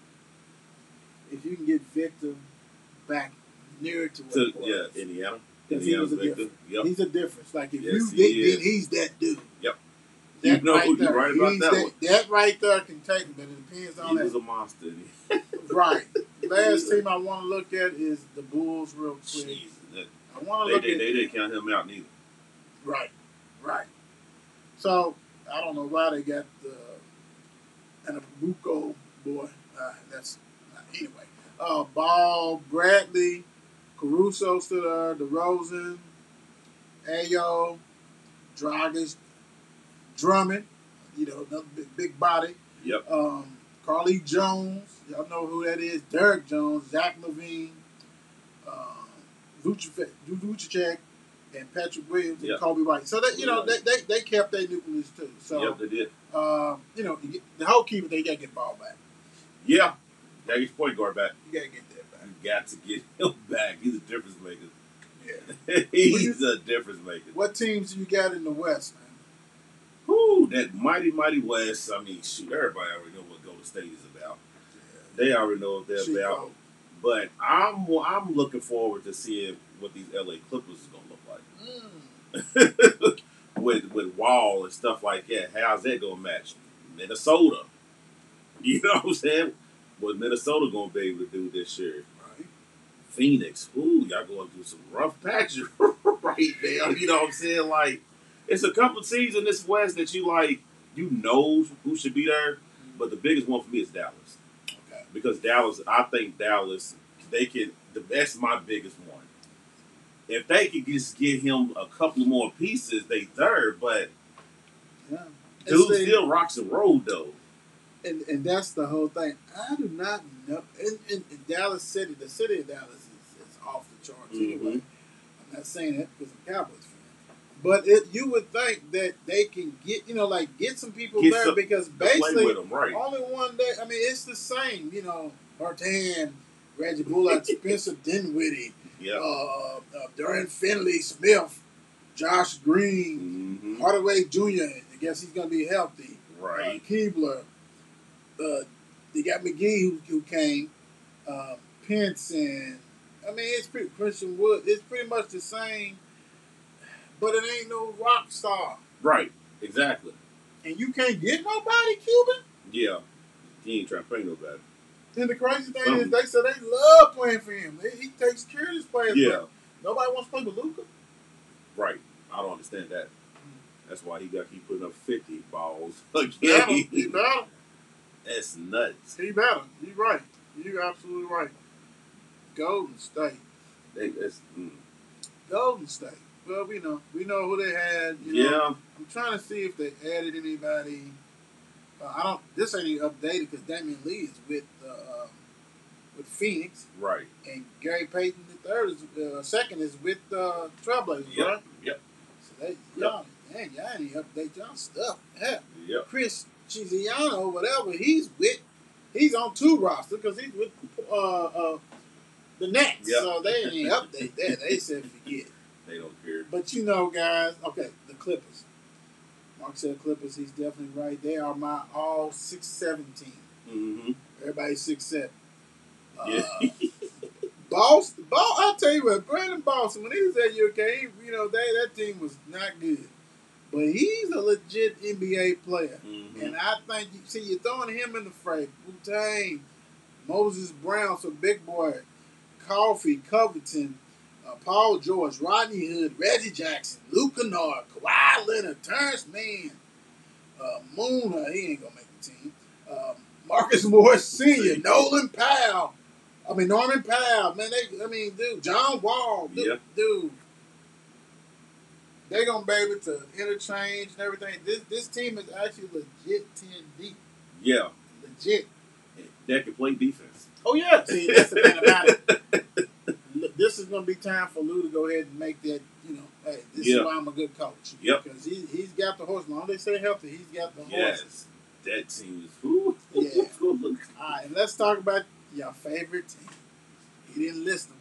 Speaker 5: if you can get Victor back nearer to what
Speaker 4: To,
Speaker 5: it was.
Speaker 4: yeah, Indiana.
Speaker 5: Because he was
Speaker 4: Indiana's
Speaker 5: a
Speaker 4: Victor.
Speaker 5: difference.
Speaker 4: Yep.
Speaker 5: He's a difference. Like if
Speaker 4: Yes,
Speaker 5: you
Speaker 4: he
Speaker 5: think
Speaker 4: is.
Speaker 5: then he's that dude.
Speaker 4: Yep.
Speaker 5: That
Speaker 4: You know,
Speaker 5: right
Speaker 4: you're
Speaker 5: there.
Speaker 4: right about
Speaker 5: He's
Speaker 4: that one.
Speaker 5: That right there can take him, but it depends
Speaker 4: He
Speaker 5: on
Speaker 4: was
Speaker 5: that.
Speaker 4: a monster.
Speaker 5: Right. Last team I want to look at is the Bulls real quick.
Speaker 4: Jeez, that-
Speaker 5: I want to
Speaker 4: they,
Speaker 5: look
Speaker 4: they,
Speaker 5: at
Speaker 4: they didn't count him out neither.
Speaker 5: Right, right. So I don't know why they got the Anabuco boy. Uh, that's uh, anyway. Uh, Ball, Bradley, Caruso still there. DeRozan, Ayo, Dragic, Drummond. You know, another big, big body.
Speaker 4: Yep.
Speaker 5: Um, Carly Jones. Y'all know who that is. Derek Jones, Zach Levine, um, Vucevic, Vucevic, and Patrick Williams and
Speaker 4: Yep.
Speaker 5: Kobe White. So they, you know, they, they they kept their nucleus too. So
Speaker 4: Yep, they did.
Speaker 5: um, you know, you get, the whole key, but they got to get ball back.
Speaker 4: Yeah. Gotta get your point guard back.
Speaker 5: You got to get that back.
Speaker 4: You got to get him back. He's a difference maker.
Speaker 5: Yeah.
Speaker 4: He's a difference maker.
Speaker 5: What teams do you got in the West, man?
Speaker 4: Whoo, that mighty, mighty West. I mean, shoot, everybody already know what Golden State is about. They already know what they're
Speaker 5: Chico.
Speaker 4: about. But I'm I'm looking forward to seeing what these L A Clippers is gonna look like.
Speaker 5: Mm.
Speaker 4: with with Wall and stuff like that. How's that gonna match? Minnesota. You know what I'm saying? What Minnesota gonna be able to do this year?
Speaker 5: Right.
Speaker 4: Phoenix. Ooh, y'all going through some rough patches right now. You know what I'm saying? Like, it's a couple teams in this West that you like, you know who should be there. But the biggest one for me is Dallas.
Speaker 5: Okay.
Speaker 4: Because Dallas, I think Dallas, they can, that's my biggest one. If they could just get him a couple more pieces, they third. But
Speaker 5: Yeah.
Speaker 4: dude
Speaker 5: It's the-
Speaker 4: still rocks and roll, though.
Speaker 5: And, and that's the whole thing. I do not know. In, in, in Dallas City, the city of Dallas is, is off the charts
Speaker 4: Mhm.
Speaker 5: anyway. I'm not saying that because I'm a Cowboys fan. But it, you would think that they can get, you know, like get some people
Speaker 4: Get
Speaker 5: there
Speaker 4: some-
Speaker 5: because
Speaker 4: Play
Speaker 5: basically
Speaker 4: with them, right?
Speaker 5: only one day, I mean, it's the same, you know, Martin, Reggie Bullock, Spencer Dinwiddie,
Speaker 4: Yeah.
Speaker 5: uh, uh, Dorian Finley, Smith, Josh Green,
Speaker 4: hmm
Speaker 5: Hardaway Junior I guess he's going to be healthy.
Speaker 4: Right.
Speaker 5: Uh, Keebler. Uh, they got McGee who, who came. Uh, Pence and I mean it's pretty Christian Wood. It's pretty much the same, but it ain't no rock star,
Speaker 4: Right. Exactly.
Speaker 5: and you can't get nobody Cuban.
Speaker 4: Yeah. He ain't trying to play nobody.
Speaker 5: And the crazy thing is
Speaker 4: Um,
Speaker 5: they said they love playing for him. They, he takes care of his players.
Speaker 4: Yeah.
Speaker 5: but nobody wants to play with Luka.
Speaker 4: Right. I don't understand that. That's why he got keep putting up fifty balls
Speaker 5: He
Speaker 4: again.
Speaker 5: better. He better.
Speaker 4: That's nuts.
Speaker 5: He better. You're right. You're absolutely right. Golden State.
Speaker 4: They, that's, mm.
Speaker 5: Golden State. Well, we know. We know who they had. You know.
Speaker 4: Yeah.
Speaker 5: I'm trying to see if they added anybody. Uh, I don't. This ain't even updated because Damian Lee is with uh, um, with Phoenix,
Speaker 4: Right.
Speaker 5: and Gary Payton the third is uh, second is with uh, Trailblazers,
Speaker 4: Yep.
Speaker 5: right?
Speaker 4: Yep.
Speaker 5: So they y'all, dang, y'all ain't update y'all stuff. Yeah.
Speaker 4: Yep.
Speaker 5: Chris Chiziano, whatever, he's with. He's on two roster because he's with uh, uh, the Nets.
Speaker 4: Yep.
Speaker 5: So they ain't update that. They said forget.
Speaker 4: They don't care.
Speaker 5: But you know, guys, okay, the Clippers. Mark said Clippers, he's definitely right. They are my all six seven team.
Speaker 4: Mm-hmm.
Speaker 5: Everybody's six seven. Uh,
Speaker 4: Yeah.
Speaker 5: Boss, Ball, I'll tell you what, Brandon Boston, when he was at U K, he, you know, they, that team was not good. But he's a legit N B A player.
Speaker 4: Mm-hmm.
Speaker 5: And I think, you see, you're throwing him in the fray. Wu-Tang, Moses Brown, so big boy, Coffee, Covington, uh, Paul George, Rodney Hood, Reggie Jackson, Luke Kennard, Kawhi Leonard, Terrence Mann, uh, Moon, uh, he ain't going to make the team, um, Marcus Morris Senior, Nolan Powell, I mean, Norman Powell, man, they, I mean, dude, John Wall, dude,
Speaker 4: Yeah.
Speaker 5: dude. They're going to be able to interchange and everything. This this team is actually legit ten deep.
Speaker 4: Yeah.
Speaker 5: Legit.
Speaker 4: that can play defense.
Speaker 5: Oh yeah, see that's the thing about it. Look, this is going to be time for Lou to go ahead and make that. You know, hey, this
Speaker 4: Yeah.
Speaker 5: is why I'm a good coach.
Speaker 4: Yep.
Speaker 5: Because he he's got the horse. Long as they stay healthy, he's got the horse.
Speaker 4: Yes, that team is. Who?
Speaker 5: Yeah. All right, and let's talk about your favorite team. He didn't list them.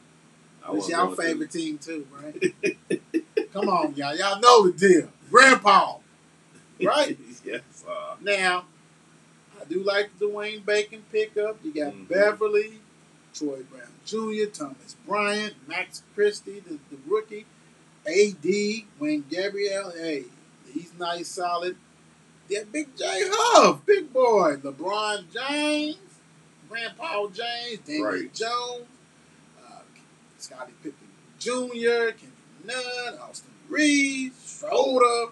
Speaker 4: I
Speaker 5: It's
Speaker 4: wasn't
Speaker 5: your
Speaker 4: going to.
Speaker 5: favorite team too, right? Come on, y'all. Y'all know the deal. Grandpa, right?
Speaker 4: Yes. Uh,
Speaker 5: Now, I do like the Dwayne Bacon pickup. You got
Speaker 4: Mhm.
Speaker 5: Beverly, Troy Brown Junior, Thomas Bryant, Max Christie, the, the rookie, A D, Wayne Gabriel. Hey, he's nice, solid. That Big J Huff, big boy. LeBron James, Grandpa James, Daniel
Speaker 4: Right.
Speaker 5: Jones, uh, Scottie Pippen Junior, Kendrick Nunn, Austin Reeves, Schroeder,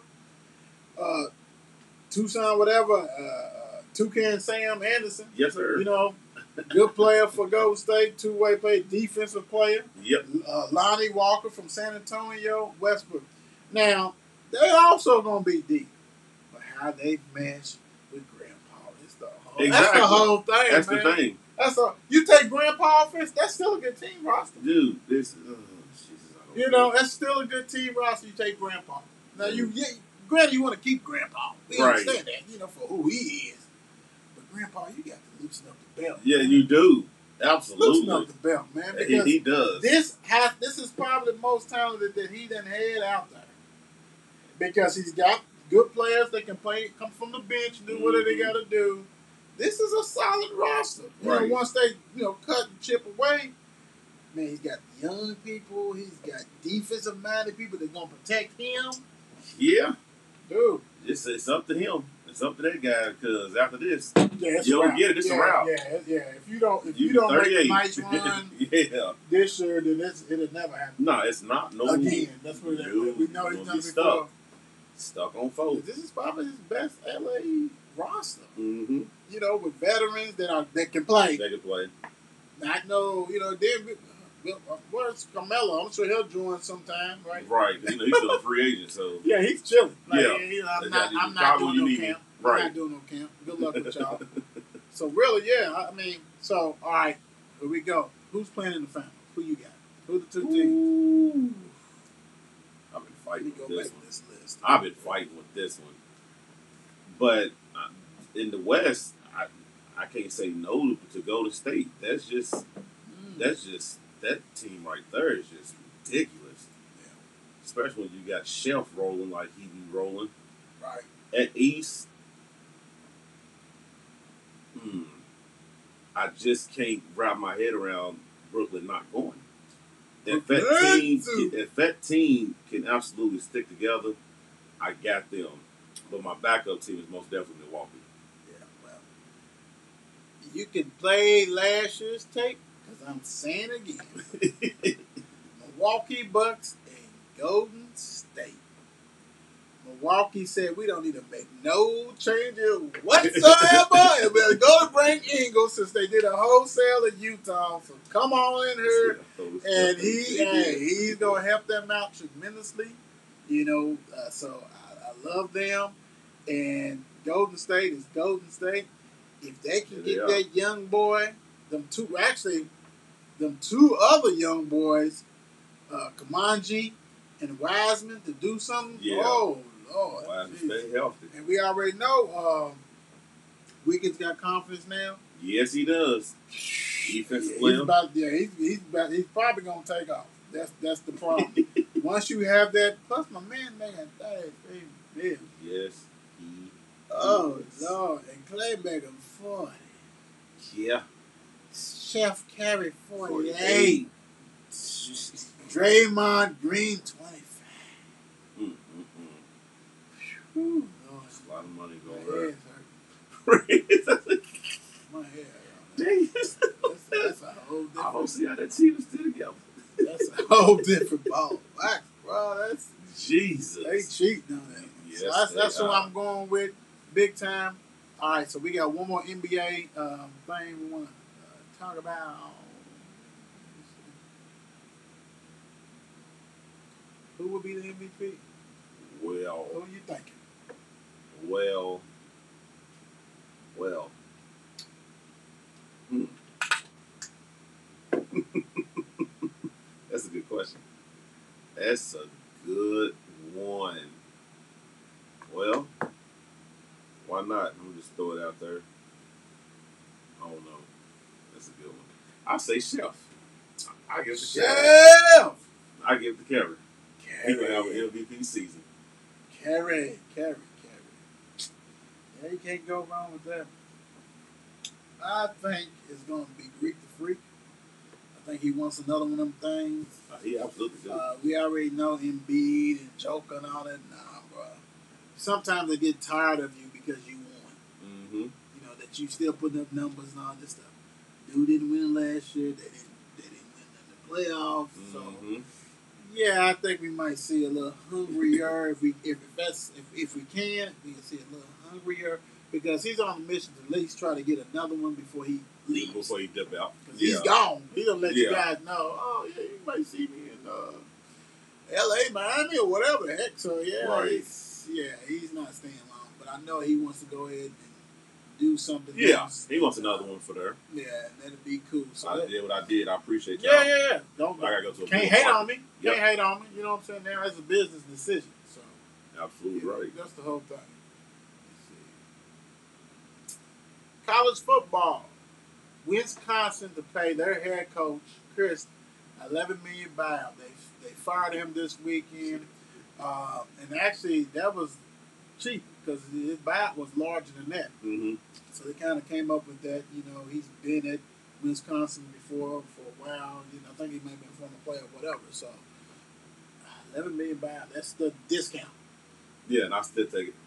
Speaker 5: uh, Tucson, whatever, uh, uh, Toucan Sam Anderson.
Speaker 4: yes, sir.
Speaker 5: You know, good player for Golden State, two-way play, defensive player.
Speaker 4: Yep.
Speaker 5: Uh, Lonnie Walker from San Antonio, Westbrook. Now, they also going to be deep. But how they mesh with Grandpa is the whole, that's
Speaker 4: Exactly.
Speaker 5: the whole thing,
Speaker 4: That's
Speaker 5: man.
Speaker 4: the thing,
Speaker 5: That's a, you take Grandpa offense, that's still a good team roster.
Speaker 4: dude. This. Oh, Jesus, I don't
Speaker 5: You know, that's still a good team roster. You take Grandpa. Now, you, yeah, granted, you want to keep Grandpa. We
Speaker 4: Right.
Speaker 5: understand that, you know, for who he is. But Grandpa, you got to loosen up the belt.
Speaker 4: Yeah,
Speaker 5: man.
Speaker 4: you do.
Speaker 5: Loosen
Speaker 4: Absolutely.
Speaker 5: up the belt, man.
Speaker 4: He,
Speaker 5: Because
Speaker 4: he does.
Speaker 5: this has this is probably the most talented that he done had out there. Because he's got good players that can play, come from the bench, do whatever they
Speaker 4: Mhm.
Speaker 5: got to do. This is a solid roster. You
Speaker 4: Right.
Speaker 5: know, once they you know cut and chip away, man, he's got young people. He's got defensive minded people that gonna protect him,
Speaker 4: Yeah.
Speaker 5: dude.
Speaker 4: It's, it's up to him. It's up to that guy because after this,
Speaker 5: Yeah, it's
Speaker 4: You
Speaker 5: a
Speaker 4: don't
Speaker 5: wrap.
Speaker 4: get it, it's a
Speaker 5: yeah,
Speaker 4: wrap.
Speaker 5: Yeah, yeah. If you don't, if you,
Speaker 4: you
Speaker 5: don't make a
Speaker 4: thirty-eight.
Speaker 5: nice run
Speaker 4: yeah.
Speaker 5: this year, then it's, it'll never happen
Speaker 4: No, it's not. No.
Speaker 5: again. That's what it is.
Speaker 4: Dude,
Speaker 5: We know
Speaker 4: you're
Speaker 5: he's
Speaker 4: gonna
Speaker 5: done
Speaker 4: be
Speaker 5: it
Speaker 4: stuck.
Speaker 5: before.
Speaker 4: Stuck on four.
Speaker 5: This is probably his best L A roster.
Speaker 4: Mm-hmm.
Speaker 5: You know, with veterans that are that can play.
Speaker 4: They can play.
Speaker 5: Not know, you know, David. Where's Carmelo? I'm sure he'll join sometime, right?
Speaker 4: Right. You know, he's still a free agent, so.
Speaker 5: Yeah, he's chilling. Like,
Speaker 4: Yeah.
Speaker 5: you know, I'm
Speaker 4: They
Speaker 5: not,
Speaker 4: got you.
Speaker 5: I'm not
Speaker 4: Call
Speaker 5: doing
Speaker 4: when you
Speaker 5: no
Speaker 4: need me.
Speaker 5: camp.
Speaker 4: Right.
Speaker 5: I'm not doing no camp. Good luck with y'all. So really, yeah, I mean, so all right, here we go. Who's playing in the finals? Who you got? Who the two teams?
Speaker 4: Ooh. I've been
Speaker 5: Let me
Speaker 4: fighting
Speaker 5: go
Speaker 4: with
Speaker 5: back
Speaker 4: this
Speaker 5: to
Speaker 4: one.
Speaker 5: this list.
Speaker 4: I've been fighting with this one. But uh, in the West, I I can't say no to, to Golden State. That's just
Speaker 5: Mm.
Speaker 4: that's just that team right there is just ridiculous.
Speaker 5: Yeah.
Speaker 4: Especially when you got Shelf rolling like he be rolling.
Speaker 5: Right.
Speaker 4: At East, hmm, I just can't wrap my head around Brooklyn not going. If that
Speaker 5: Brooklyn
Speaker 4: team,
Speaker 5: too.
Speaker 4: if that team can absolutely stick together, I got them. But my backup team is most definitely Milwaukee.
Speaker 5: Yeah, well, you can play last year's tape because I'm saying again, Milwaukee Bucks and Golden State. Milwaukee said we don't need to make no changes whatsoever, and we're going to bring Ingles since they did a wholesale in Utah. So come on in here. And he, hey, he's gonna help them out tremendously, you know. Uh, so I, I love them, and Golden State is Golden State. If they can
Speaker 4: Yeah, they
Speaker 5: get
Speaker 4: are.
Speaker 5: that young boy, them two actually, them two other young boys, uh, Kamanji and Wiseman, to do something.
Speaker 4: Yeah.
Speaker 5: Oh Lord,
Speaker 4: Why
Speaker 5: jeez.
Speaker 4: stay healthy?
Speaker 5: And we already know um, Wiggins got confidence now.
Speaker 4: Yes, he does. Defensive
Speaker 5: He's
Speaker 4: player.
Speaker 5: about, yeah, he's he's about, he's probably gonna take off. That's that's the problem. Once you have that, plus my man making thirty-three billion.
Speaker 4: Yes, he.
Speaker 5: Oh
Speaker 4: is.
Speaker 5: Lord, and Clay making forty.
Speaker 4: Yeah.
Speaker 5: Chef Carey forty-eight.
Speaker 4: forty-eight.
Speaker 5: Draymond Green twenty-five.
Speaker 4: Mm, mm, mm.
Speaker 5: Whew, Lord,
Speaker 4: That's a lot of money
Speaker 5: my
Speaker 4: going there.
Speaker 5: head hurt. My head hurt.
Speaker 4: Dang.
Speaker 5: That's, that's a whole
Speaker 4: I don't
Speaker 5: different.
Speaker 4: see how that team is still together.
Speaker 5: That's a whole different ball. Wax, bro. That's
Speaker 4: Jesus.
Speaker 5: they cheating on that.
Speaker 4: Yes,
Speaker 5: so that's
Speaker 4: they
Speaker 5: that's who
Speaker 4: are.
Speaker 5: I'm going with, big time. All right, so we got one more N B A um, thing we want to uh, talk about. Who would be the M V P?
Speaker 4: Well,
Speaker 5: Who are you thinking?
Speaker 4: well, well. That's a good one. Well, why not? Let me just throw it out there. I don't know. That's a good one. I say Chef. I give it to Kevin.
Speaker 5: Chef!
Speaker 4: I give it to Kevin. He can have an
Speaker 5: Carry,
Speaker 4: M V P season.
Speaker 5: carry, carry, carry. Yeah, you can't go wrong with that. I think it's going to be Greek the Freak. I think he wants another one of them things.
Speaker 4: Uh, he absolutely does.
Speaker 5: Uh, we already know Embiid and Joker and all that. Nah, bro. Sometimes they get tired of you because you won.
Speaker 4: Mm-hmm.
Speaker 5: You know, that you still putting up numbers and all this stuff. Dude didn't win last year. They didn't, they didn't win in the playoffs. So,
Speaker 4: Mm-hmm.
Speaker 5: yeah, I think we might see a little hungrier if we if, if that's if, if we can, we can see a little hungrier because he's on a mission to at least try to get another one before he leaves.
Speaker 4: Before he dip out.
Speaker 5: 'Cause
Speaker 4: Yeah.
Speaker 5: he's gone. He don't let you
Speaker 4: Yeah.
Speaker 5: guys know. Oh yeah, you might see me in uh, L A, Miami, or whatever the heck. So yeah,
Speaker 4: Right.
Speaker 5: he's, yeah, he's not staying long. But I know he wants to go ahead and do something.
Speaker 4: Yeah.
Speaker 5: else.
Speaker 4: He wants another one for there.
Speaker 5: Yeah, and that'd be cool. So
Speaker 4: I
Speaker 5: that-
Speaker 4: did what I did. I appreciate y'all.
Speaker 5: yeah, yeah, yeah. Don't
Speaker 4: I gotta go to a
Speaker 5: can't
Speaker 4: Bill
Speaker 5: hate
Speaker 4: party.
Speaker 5: on me.
Speaker 4: Yep.
Speaker 5: Can't hate on me. You know what I'm saying? Now it's a business decision. So
Speaker 4: Absolutely
Speaker 5: yeah,
Speaker 4: right.
Speaker 5: that's the whole thing. Let's see. College football. Wisconsin to pay their head coach Chris eleven million buyout. They they fired him this weekend, uh, and actually that was cheap because his buyout was larger than that.
Speaker 4: Mm-hmm.
Speaker 5: So they kind of came up with that. You know, he's been at Wisconsin before for a while. You know, I think he may have been a former player, or whatever. So eleven million buyout. That's the discount.
Speaker 4: Yeah, and I still take it.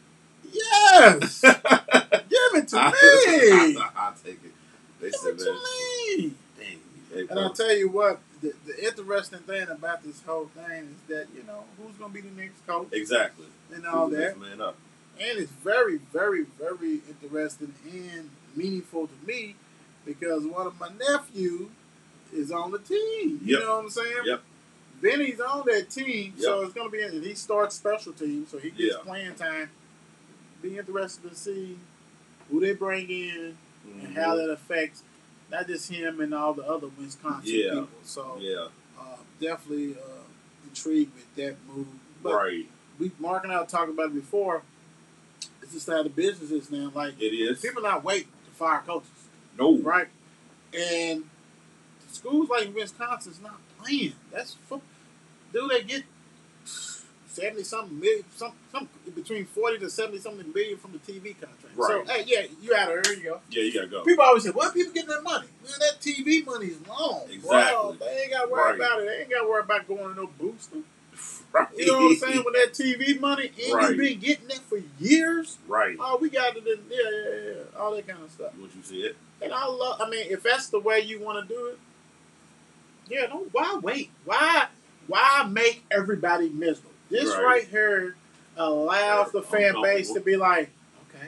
Speaker 5: Yes, give it to me.
Speaker 4: I'll take it. They
Speaker 5: Give
Speaker 4: said,
Speaker 5: it to
Speaker 4: man,
Speaker 5: me.
Speaker 4: dang. Hey,
Speaker 5: And I'll
Speaker 4: bro.
Speaker 5: tell you what, the, the interesting thing about this whole thing is that, you know, who's going to be the next coach
Speaker 4: Exactly.
Speaker 5: and all
Speaker 4: Who's the
Speaker 5: that.
Speaker 4: next man up.
Speaker 5: And it's very, very, very interesting and meaningful to me because one of my nephews is on the team. You
Speaker 4: Yep.
Speaker 5: know what I'm saying?
Speaker 4: Yep.
Speaker 5: Vinny's on that team, so
Speaker 4: Yep.
Speaker 5: it's going to be, and he starts special teams, so he gets
Speaker 4: Yeah.
Speaker 5: playing time. Be interested to see who they bring in
Speaker 4: Mm-hmm.
Speaker 5: and how that affects not just him and all the other Wisconsin
Speaker 4: Yeah.
Speaker 5: people. So
Speaker 4: Yeah.
Speaker 5: uh, definitely uh, intrigued with that move. But
Speaker 4: Right.
Speaker 5: we Mark and I talked about it before. It's just how the business is now. Like
Speaker 4: It is.
Speaker 5: people not waiting to fire coaches,
Speaker 4: No.
Speaker 5: right? And schools like Wisconsin's not playing. That's fo- do they get seventy something million, some, some between forty to seventy something million from the T V contract.
Speaker 4: Right.
Speaker 5: So hey, yeah, you out of there. You go.
Speaker 4: Yeah, you gotta go.
Speaker 5: People always say, "Where people getting that money?" Man, that T V money is long.
Speaker 4: Exactly.
Speaker 5: Bro. They ain't got to worry
Speaker 4: Right.
Speaker 5: about it. They ain't got to worry about going to no booster.
Speaker 4: Right.
Speaker 5: You know what I'm saying? With that T V money, and
Speaker 4: Right.
Speaker 5: you've been getting that for years.
Speaker 4: Right.
Speaker 5: Oh, we got it in yeah, yeah, yeah, all that kind of stuff.
Speaker 4: What you said.
Speaker 5: And I love. I mean, if that's the way you want to do it, yeah. No, why wait? Why why make everybody miserable? This
Speaker 4: Right.
Speaker 5: right, here allows the fan base to be like, okay,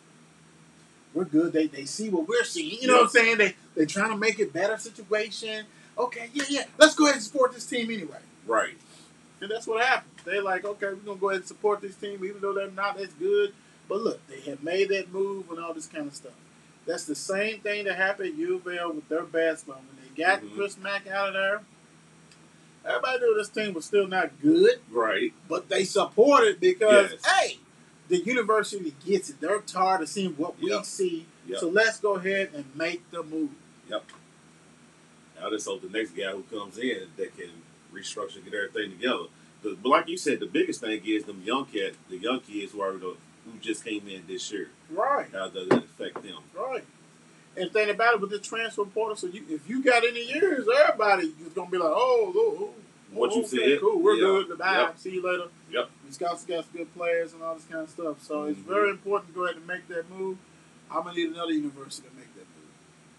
Speaker 5: we're good. They they see what we're seeing. You know what I'm saying? They they trying to make it better situation. Okay, yeah, yeah. Let's go ahead and support this team anyway.
Speaker 4: Right.
Speaker 5: And that's what happened. They're like, okay, we're gonna go ahead and support this team, even though they're not as good. But look, they have made that move and all this kind of stuff. That's the same thing that happened at U of L with their basketball. When they got
Speaker 4: Mhm.
Speaker 5: Chris Mack out of there, everybody knew this team was still not good,
Speaker 4: Right.
Speaker 5: but they supported because,
Speaker 4: Yes.
Speaker 5: hey, the university gets it. They're tired of seeing what we
Speaker 4: Yep.
Speaker 5: see.
Speaker 4: Yep.
Speaker 5: So let's go ahead and make the move.
Speaker 4: Yep. Now just hope the next guy who comes in that can restructure, get everything together. The, but like you said, the biggest thing is them young cat, the young kids who are the, who just came in this year.
Speaker 5: Right.
Speaker 4: How does it affect them?
Speaker 5: Right. And think about it with the transfer portal. So you, if you got any years, everybody is gonna be like, "Oh, oh, oh
Speaker 4: What you
Speaker 5: okay,
Speaker 4: said.
Speaker 5: cool, we're
Speaker 4: Yeah.
Speaker 5: good. Goodbye.
Speaker 4: Yep.
Speaker 5: See you later."
Speaker 4: Yep.
Speaker 5: Wisconsin got some good players and all this kind of stuff. So it's
Speaker 4: Mhm.
Speaker 5: very important to go ahead and make that move. I'm gonna need another university to make that move.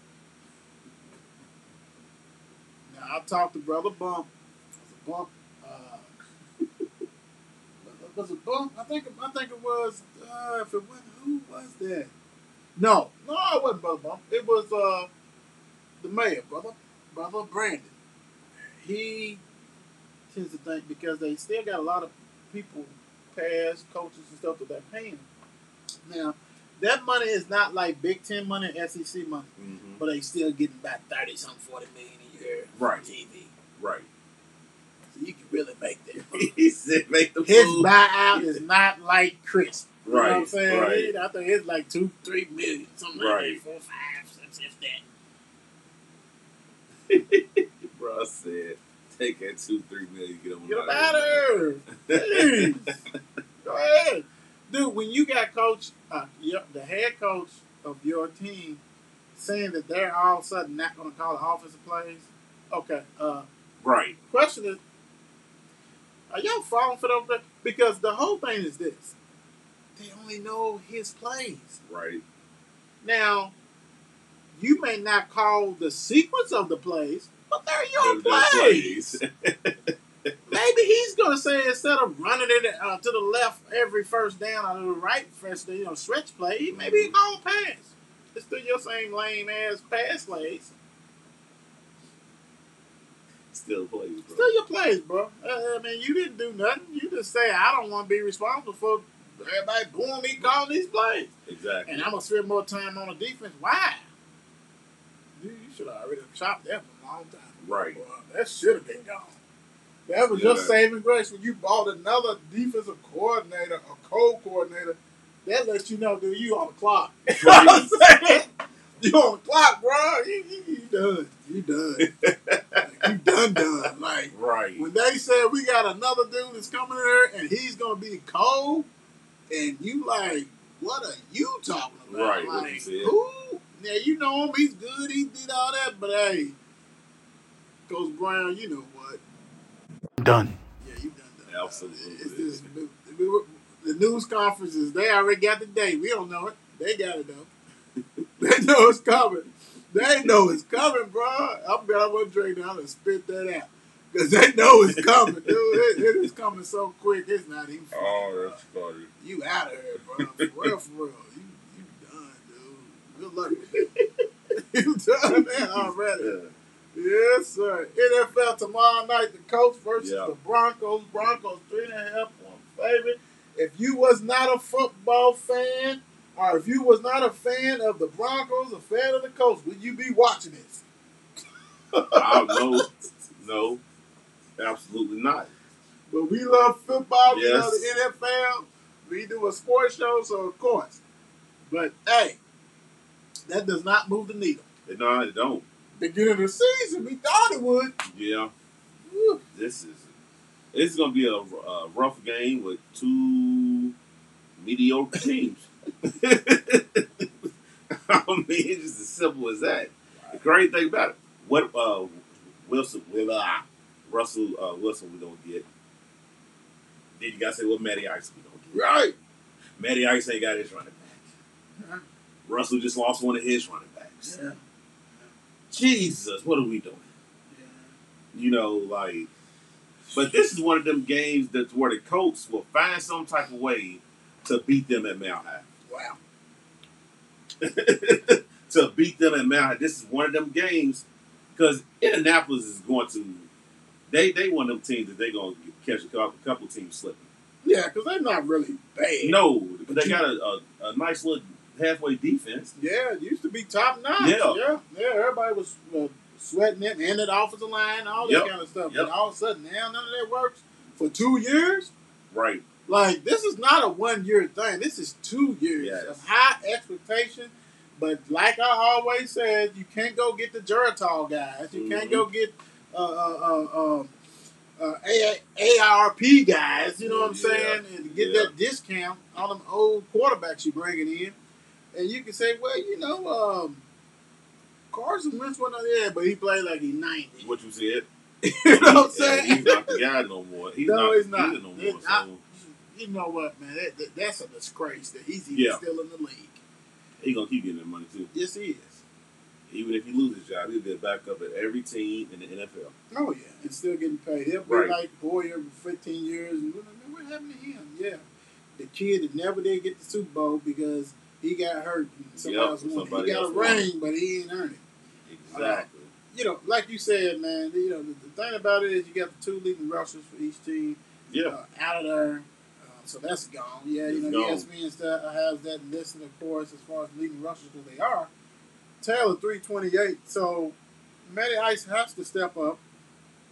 Speaker 5: Now I talked to Brother Bump. It was a bump. Uh, was it Bump? I think I think it was. Uh, if it wasn't, who was that? No, no, it wasn't Brother Bump. It was uh, the mayor, brother, brother Brandon. He tends to think because they still got a lot of people, past coaches and stuff that they're paying. Now, that money is not like Big Ten money, S E C money,
Speaker 4: Mm-hmm.
Speaker 5: but they still getting about thirty something, forty million a year
Speaker 4: Right.
Speaker 5: from T V.
Speaker 4: Right.
Speaker 5: You can really make that.
Speaker 4: He said, "Make the
Speaker 5: His
Speaker 4: food."
Speaker 5: buyout is not like Chris. You know what I'm
Speaker 4: Right,
Speaker 5: saying?
Speaker 4: right.
Speaker 5: I think it's like two, three million, something
Speaker 4: Right.
Speaker 5: like that, four, five, six, if that.
Speaker 4: Bro said, "Take that two, three million, get on
Speaker 5: Get him out of here. Please. Go ahead. Dude, when you got coach, uh, your, the head coach of your team saying that they're all of a sudden not going to call the offensive plays, okay. Uh,
Speaker 4: Right.
Speaker 5: question is, are y'all falling for those plays? Because the whole thing is this. They only know his plays.
Speaker 4: Right.
Speaker 5: Now, you may not call the sequence of the plays, but they're your
Speaker 4: They're- they're
Speaker 5: plays.
Speaker 4: plays.
Speaker 5: Maybe he's going to say instead of running it uh, to the left every first down or to the right first, you know, stretch play, he maybe he call a pass. It's still your same lame ass pass plays.
Speaker 4: Still plays, bro.
Speaker 5: Still your plays, bro. Uh, I mean, you didn't do nothing. You just say I don't want to be responsible for everybody booing me calling these plays,
Speaker 4: Exactly.
Speaker 5: and I'm gonna spend more time on the defense. Why? Dude, you should have already chopped that for a long time.
Speaker 4: Right.
Speaker 5: Boy, that should have been gone. That was
Speaker 4: Yeah.
Speaker 5: your saving grace when you bought another defensive coordinator or co-coordinator. That lets you know, dude, you on the clock. You know what I'm saying? You on the clock, bro. You, you, you done. You done. You done done. Like,
Speaker 4: Right.
Speaker 5: when they said we got another dude that's coming in here and he's going to be cold, and you like, what are you talking about?
Speaker 4: Right, what
Speaker 5: Like,
Speaker 4: you said.
Speaker 5: who? Yeah, you know him. He's good. He did all that. But, hey, Coach Brown, you know what?
Speaker 6: Done.
Speaker 5: Yeah, you done done.
Speaker 4: Absolutely.
Speaker 5: It's this, the news conferences, they already got the date. We don't know it. They got it, though. They know it's coming. They know it's coming, bro. I'm glad I wasn't drinking. I'm going to spit that out. Because they know it's coming, dude. It, it is coming so quick. It's not even funny.
Speaker 4: Oh, that's funny.
Speaker 5: You out of here, bro. For real, for real. You, you done, dude. Good luck with that. You done that already.
Speaker 4: Yeah.
Speaker 5: Yes, sir. N F L tomorrow night, the Colts versus
Speaker 4: Yeah.
Speaker 5: the Broncos. Broncos three and a half point favorite. If you was not a football fan, or if you was not a fan of the Broncos, a fan of the Colts, would you be watching this?
Speaker 4: I no, no, absolutely not.
Speaker 5: But we love football. We
Speaker 4: Yes.
Speaker 5: love the N F L. We do a sports show, so of course. But hey, that does not move the needle.
Speaker 4: No, it don't.
Speaker 5: Beginning of the season, we thought it would.
Speaker 4: Yeah,
Speaker 5: Whew.
Speaker 4: this is it's gonna be a, a rough game with two mediocre teams. I mean, it's just as simple as that. The crazy thing about it, what uh, Wilson, will uh, Russell uh, Wilson, we don't get. Then you gotta say what Matty Ice we don't get.
Speaker 5: Right.
Speaker 4: Matty Ice ain't got his running back.
Speaker 5: Yeah.
Speaker 4: Russell just lost one of his running backs.
Speaker 5: Yeah.
Speaker 4: Jesus, what are we doing?
Speaker 5: Yeah.
Speaker 4: You know, like, but this is one of them games that's where the Colts will find some type of way to beat them at Mile High.
Speaker 5: Wow.
Speaker 4: To beat them at Mile High. This is one of them games because Indianapolis is going to, they they one of them teams that they're going to catch a couple, couple teams slipping.
Speaker 5: Yeah, because they're not really bad.
Speaker 4: No, but they got a, a, a nice little halfway defense.
Speaker 5: Yeah, it used to be top notch.
Speaker 4: Yeah.
Speaker 5: Yeah, yeah. Everybody was uh, sweating it, and that offensive line, all that
Speaker 4: Yep.
Speaker 5: kind of stuff.
Speaker 4: Yep.
Speaker 5: And all of a sudden, now none of that works for two years.
Speaker 4: Right.
Speaker 5: Like, this is not a one year thing. This is two years
Speaker 4: Yes.
Speaker 5: of high expectation. But like I always said, you can't go get the Geritol guys. You can't
Speaker 4: Mhm.
Speaker 5: go get uh, uh, uh, um, uh, A A R P guys. You know what I'm
Speaker 4: Yeah.
Speaker 5: saying? And get
Speaker 4: Yeah.
Speaker 5: that discount on them old quarterbacks you're bringing in. And you can say, well, you know, um, Carson Wentz wasn't there, but he played like he's ninety.
Speaker 4: What you said.
Speaker 5: You know what I'm
Speaker 4: And
Speaker 5: saying?
Speaker 4: he's not the guy no more. He's
Speaker 5: No,
Speaker 4: not
Speaker 5: he's
Speaker 4: the
Speaker 5: not.
Speaker 4: leader no more.
Speaker 5: It- I-
Speaker 4: So
Speaker 5: You know what, man? That, that, that's a disgrace that he's even
Speaker 4: Yeah.
Speaker 5: still in the league.
Speaker 4: he's going to keep getting that money too.
Speaker 5: Yes, he is.
Speaker 4: Even if he loses his job, he'll be a backup at every team in the N F L.
Speaker 5: Oh, yeah. And still getting paid. He'll be
Speaker 4: Right.
Speaker 5: like Boyer for fifteen years. And what what happened to him? Yeah. The kid that never did get the Super Bowl because he got hurt and somebody
Speaker 4: Yep,
Speaker 5: else won.
Speaker 4: somebody
Speaker 5: He got
Speaker 4: else
Speaker 5: a
Speaker 4: won.
Speaker 5: ring, but he ain't earned it.
Speaker 4: Exactly.
Speaker 5: You know, like you said, man, you know, the, the thing about it is you got the two leading rushers for each team
Speaker 4: yeah.
Speaker 5: uh, out of there. Uh, so that's gone. Yeah, you
Speaker 4: It's
Speaker 5: know,
Speaker 4: gone.
Speaker 5: E S P N stuff has that listed, of course, as far as leading rushers because they are. Taylor three twenty eight. So Matty Ice has to step up.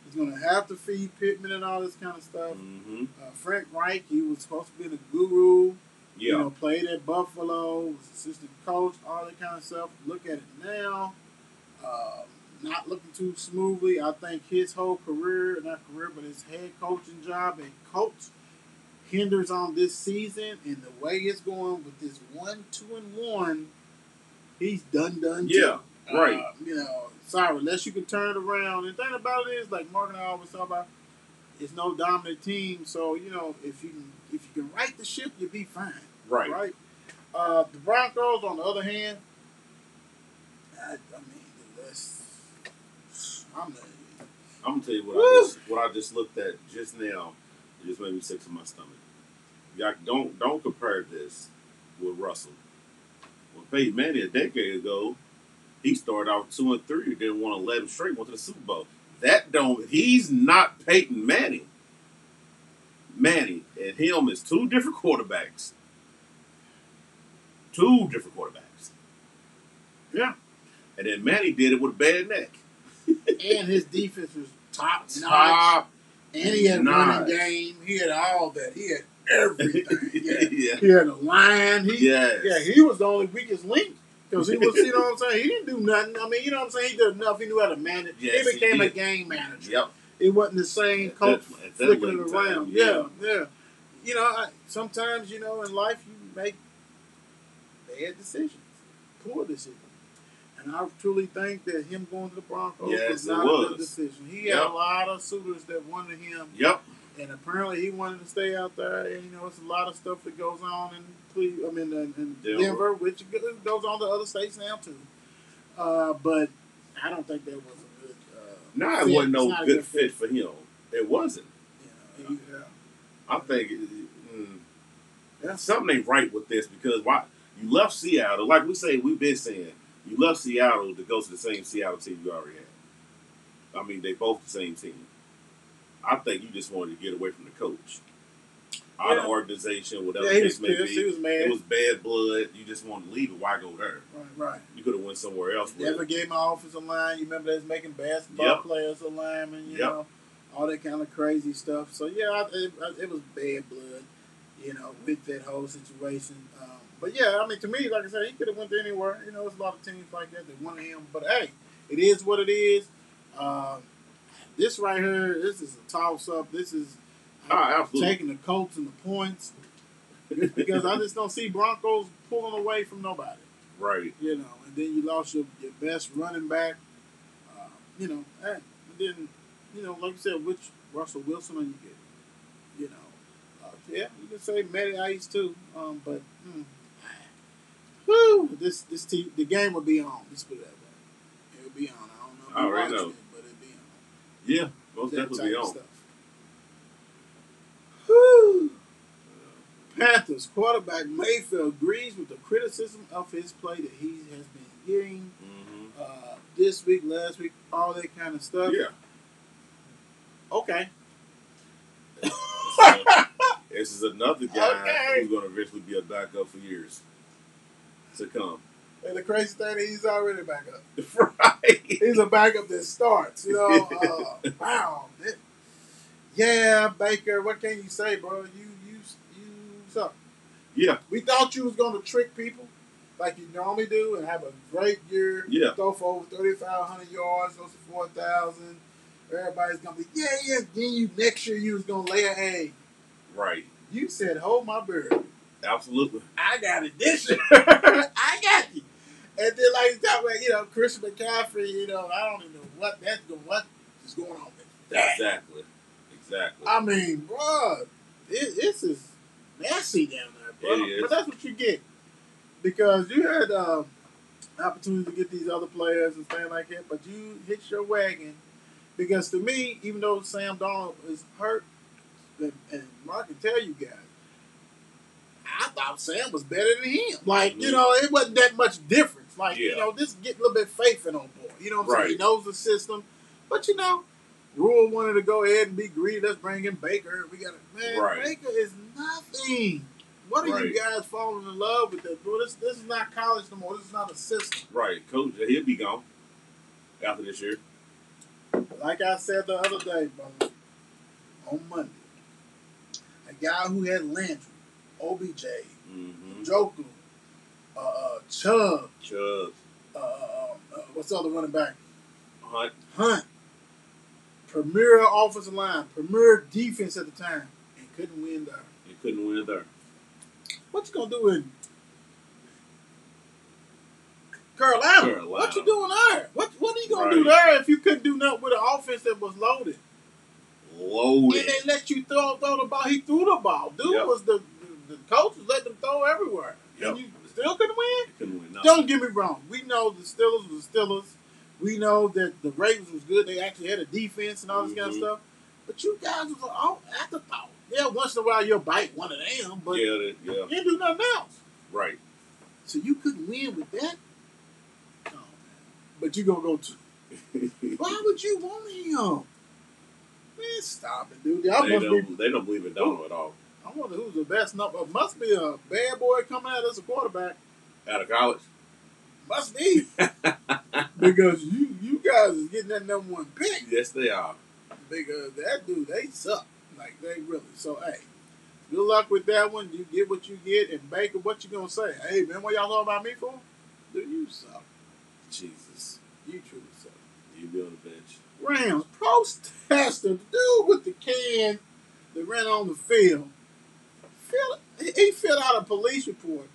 Speaker 5: He's going to have to feed Pittman and all this kind of stuff.
Speaker 4: Mm-hmm.
Speaker 5: Uh, Frank Reich, he was supposed to be the guru.
Speaker 4: Yeah.
Speaker 5: You know, played at Buffalo, was assistant coach, all that kind of stuff. Look at it now. Uh, not looking too smoothly. I think his whole career, not career, but his head coaching job and coach hinders on this season. And the way it's going with this one, two, and one, he's done, done.
Speaker 4: Yeah,
Speaker 5: too.
Speaker 4: right.
Speaker 5: Uh, you know, sorry, unless you can turn it around. And the thing about it is, like Mark and I always talk about, it's no dominant team. So, you know, if you can, if you can right the ship, you'll be fine.
Speaker 4: Right.
Speaker 5: Right. Uh, the Broncos, on the other hand, I, I mean, that's I'm not.
Speaker 4: I'm gonna tell you what
Speaker 5: Woo!
Speaker 4: I just what I just looked at just now. It just made me sick to my stomach. Y'all don't don't compare this with Russell. When Peyton Manning a decade ago, he started out two and three, didn't want to let him straight, went to the Super Bowl. That don't. He's not Peyton Manning. Manning and him is two different quarterbacks. Two different quarterbacks.
Speaker 5: Yeah.
Speaker 4: And then Manning did it with a bad neck.
Speaker 5: And his defense was top notch.
Speaker 4: Top
Speaker 5: And he had a
Speaker 4: notch.
Speaker 5: running game. He had all that. He had everything. Yeah.
Speaker 4: Yeah.
Speaker 5: He had a line. He,
Speaker 4: Yes.
Speaker 5: Yeah, he was the only weakest link. Because he was, you know what I'm saying? He didn't do nothing. I mean, you know what I'm saying? He did enough. He knew how to manage.
Speaker 4: Yes,
Speaker 5: he became
Speaker 4: he
Speaker 5: a
Speaker 4: did.
Speaker 5: game manager.
Speaker 4: Yep.
Speaker 5: It wasn't the same
Speaker 4: At
Speaker 5: coach
Speaker 4: that- at that
Speaker 5: flicking it
Speaker 4: late
Speaker 5: around.
Speaker 4: time,
Speaker 5: Yeah,
Speaker 4: yeah.
Speaker 5: yeah. You know, I, sometimes, you know, in life you make bad decisions, poor decisions. And I truly think that him going to the Broncos
Speaker 4: Yes,
Speaker 5: was
Speaker 4: it
Speaker 5: not a
Speaker 4: was.
Speaker 5: good decision. He
Speaker 4: Yep.
Speaker 5: had a lot of suitors that wanted him,
Speaker 4: Yep.
Speaker 5: and apparently he wanted to stay out there. And, you know, it's a lot of stuff that goes on in Cle- I mean, in, in
Speaker 4: Denver.
Speaker 5: Denver, which goes on to other states now, too. Uh, but I don't think that was a good uh,
Speaker 4: No, it
Speaker 5: fit.
Speaker 4: wasn't
Speaker 5: It's
Speaker 4: no
Speaker 5: not a
Speaker 4: good fit for him. It wasn't.
Speaker 5: You know, he, uh,
Speaker 4: I think it- mm,
Speaker 5: Yeah.
Speaker 4: something ain't right with this because why you left Seattle, like we say, we've been saying, you left Seattle to go to the same Seattle team you already had. I mean, they both the same team. I think you just wanted to get away from the coach. Out
Speaker 5: Yeah.
Speaker 4: of organization, whatever
Speaker 5: Yeah,
Speaker 4: the
Speaker 5: he
Speaker 4: case
Speaker 5: was
Speaker 4: may
Speaker 5: pissed.
Speaker 4: be.
Speaker 5: He was mad.
Speaker 4: It was bad blood. You just wanted to leave it. Why go there?
Speaker 5: Right, right.
Speaker 4: You could have went somewhere else. with
Speaker 5: Never
Speaker 4: it.
Speaker 5: gave my offensive line. You remember they was making basketball
Speaker 4: Yep.
Speaker 5: players a lineman, you
Speaker 4: Yep.
Speaker 5: know, all that kind of crazy stuff. So, yeah, I, it, it was bad blood, you know, with that whole situation. Um, but, yeah, I mean, to me, like I said, he could have went to anywhere. You know, there's a lot of teams like that that wanted him. But, hey, it is what it is. Um, this right here, this is a toss-up. This is
Speaker 4: Ah, absolutely.
Speaker 5: taking the Colts and the points because I just don't see Broncos pulling away from nobody.
Speaker 4: Right.
Speaker 5: You know, and then you lost your, your best running back. Uh, you know, hey, and then, you know, like you said, which Russell Wilson are you getting? You know, uh, yeah, you can say Matty Ice too, um, but mm, whew, this this team, the game will be on. Let's put it that way. It will be on. I don't know if
Speaker 4: I
Speaker 5: you
Speaker 4: already
Speaker 5: watched
Speaker 4: know.
Speaker 5: it, but it'll be on.
Speaker 4: Yeah. Most
Speaker 5: That
Speaker 4: definitely
Speaker 5: type of
Speaker 4: on.
Speaker 5: stuff. Whew. Panthers quarterback Mayfield agrees with the criticism of his play that he has been getting
Speaker 4: Mm-hmm.
Speaker 5: uh, this week, last week, all that kind of stuff.
Speaker 4: Yeah.
Speaker 5: Okay.
Speaker 4: This is another guy
Speaker 5: Okay.
Speaker 4: who's going to eventually be a backup for years to come.
Speaker 5: And the crazy thing is he's already back up.
Speaker 4: Right.
Speaker 5: He's a backup that starts. You know, uh, wow. That- yeah, Baker, what can you say, bro? You you you suck.
Speaker 4: Yeah.
Speaker 5: We thought you was gonna trick people like you normally do and have a great year.
Speaker 4: Yeah.
Speaker 5: Throw for over thirty-five hundred yards, throw for four thousand. Everybody's gonna be, yeah, yeah. Then you next year you was gonna lay an egg.
Speaker 4: Right.
Speaker 5: You said, hold my bird.
Speaker 4: Absolutely.
Speaker 5: I got it this year. I got you. And then like you talk about, you know, Christian McCaffrey, you know, I don't even know what that's going what is going on with that.
Speaker 4: Exactly. Exactly.
Speaker 5: I mean, bro, it, this is messy down there, bro.
Speaker 4: It is.
Speaker 5: But that's what you get. Because you had um, opportunity to get these other players and things like that, but you hit your wagon. Because to me, even though Sam Darnold is hurt, and, and Mark can tell you guys, I thought Sam was better than him. Like, you
Speaker 4: Mhm.
Speaker 5: know, it wasn't that much difference. Like, you
Speaker 4: Yeah.
Speaker 5: know, just get a little bit of faith in on board. You know what I'm saying? He
Speaker 4: Right.
Speaker 5: knows the system. But, you know, Rule wanted to go ahead and be greedy. Let's bring in Baker. We got to, man,
Speaker 4: Right.
Speaker 5: Baker is nothing. What are you
Speaker 4: Right.
Speaker 5: guys falling in love with this, bro? This, this is not college no more. This is not a system.
Speaker 4: Right. Coach, he'll be gone after this year.
Speaker 5: Like like I said the other day, brother, on Monday, a guy who had Landry, O B J,
Speaker 4: Mm-hmm.
Speaker 5: Joku, uh, uh, Chubb,
Speaker 4: Chubbs.
Speaker 5: uh, uh, uh, what's the other running back?
Speaker 4: Hunt.
Speaker 5: Hunt. Premier offensive line, premier defense at the time, and couldn't win there.
Speaker 4: You couldn't win there.
Speaker 5: What you gonna do in Carolina?
Speaker 4: Carolina.
Speaker 5: What you doing there? What What are you gonna
Speaker 4: Right.
Speaker 5: do there if you couldn't do nothing with an offense that was loaded?
Speaker 4: Loaded.
Speaker 5: And they let you throw throw the ball. He threw the ball. Dude
Speaker 4: Yep.
Speaker 5: was the, the the coach was letting them throw everywhere,
Speaker 4: Yep.
Speaker 5: and you still couldn't win.
Speaker 4: You couldn't win nothing.
Speaker 5: Don't get me wrong. We know the Steelers was the Steelers. We know that the Ravens was good. They actually had a defense and all this kind of
Speaker 4: Mhm.
Speaker 5: stuff. But you guys was all afterthought. Yeah, once in a while you'll bite one of them, but
Speaker 4: yeah, that- yeah.
Speaker 5: you didn't do nothing else.
Speaker 4: Right.
Speaker 5: So you couldn't win with that. Oh, man. But you gonna go to? Why would you want him? Man, stop it, dude. I
Speaker 4: they
Speaker 5: must be.
Speaker 4: don't. They don't believe in Donald at all.
Speaker 5: I wonder who's the best number. Must be a bad boy coming out as a quarterback.
Speaker 4: Out of college.
Speaker 5: Must be because you you guys is getting that number one pick.
Speaker 4: Yes, they are.
Speaker 5: Because that dude, they suck. Like they really. So hey, good luck with that one. You get what you get. And Baker, what you gonna say? Hey man, what y'all talking about me for? Dude, you suck.
Speaker 4: Jesus.
Speaker 5: You truly suck.
Speaker 4: You be on the bench.
Speaker 5: Rams protester, the dude with the can that ran on the field. Fill, he filled out a police report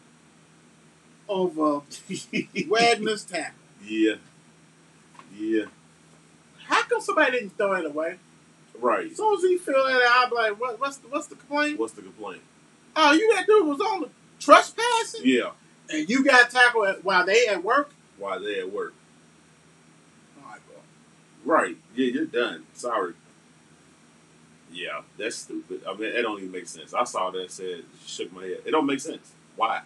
Speaker 5: of uh, Wagner's tackle.
Speaker 4: Yeah. Yeah.
Speaker 5: How come somebody didn't throw it away?
Speaker 4: Right.
Speaker 5: As soon as he filled that out, I'm like, what, what's the, what's the complaint?
Speaker 4: What's the complaint?
Speaker 5: Oh, you that dude was on the trespassing,
Speaker 4: Yeah.
Speaker 5: and you got tackled at, while they at work.
Speaker 4: Why they at work?
Speaker 5: All right, bro.
Speaker 4: Right. Yeah, you're done. Sorry. Yeah, that's stupid. I mean, it don't even make sense. I saw that and said, shook my head. It don't make sense. Why?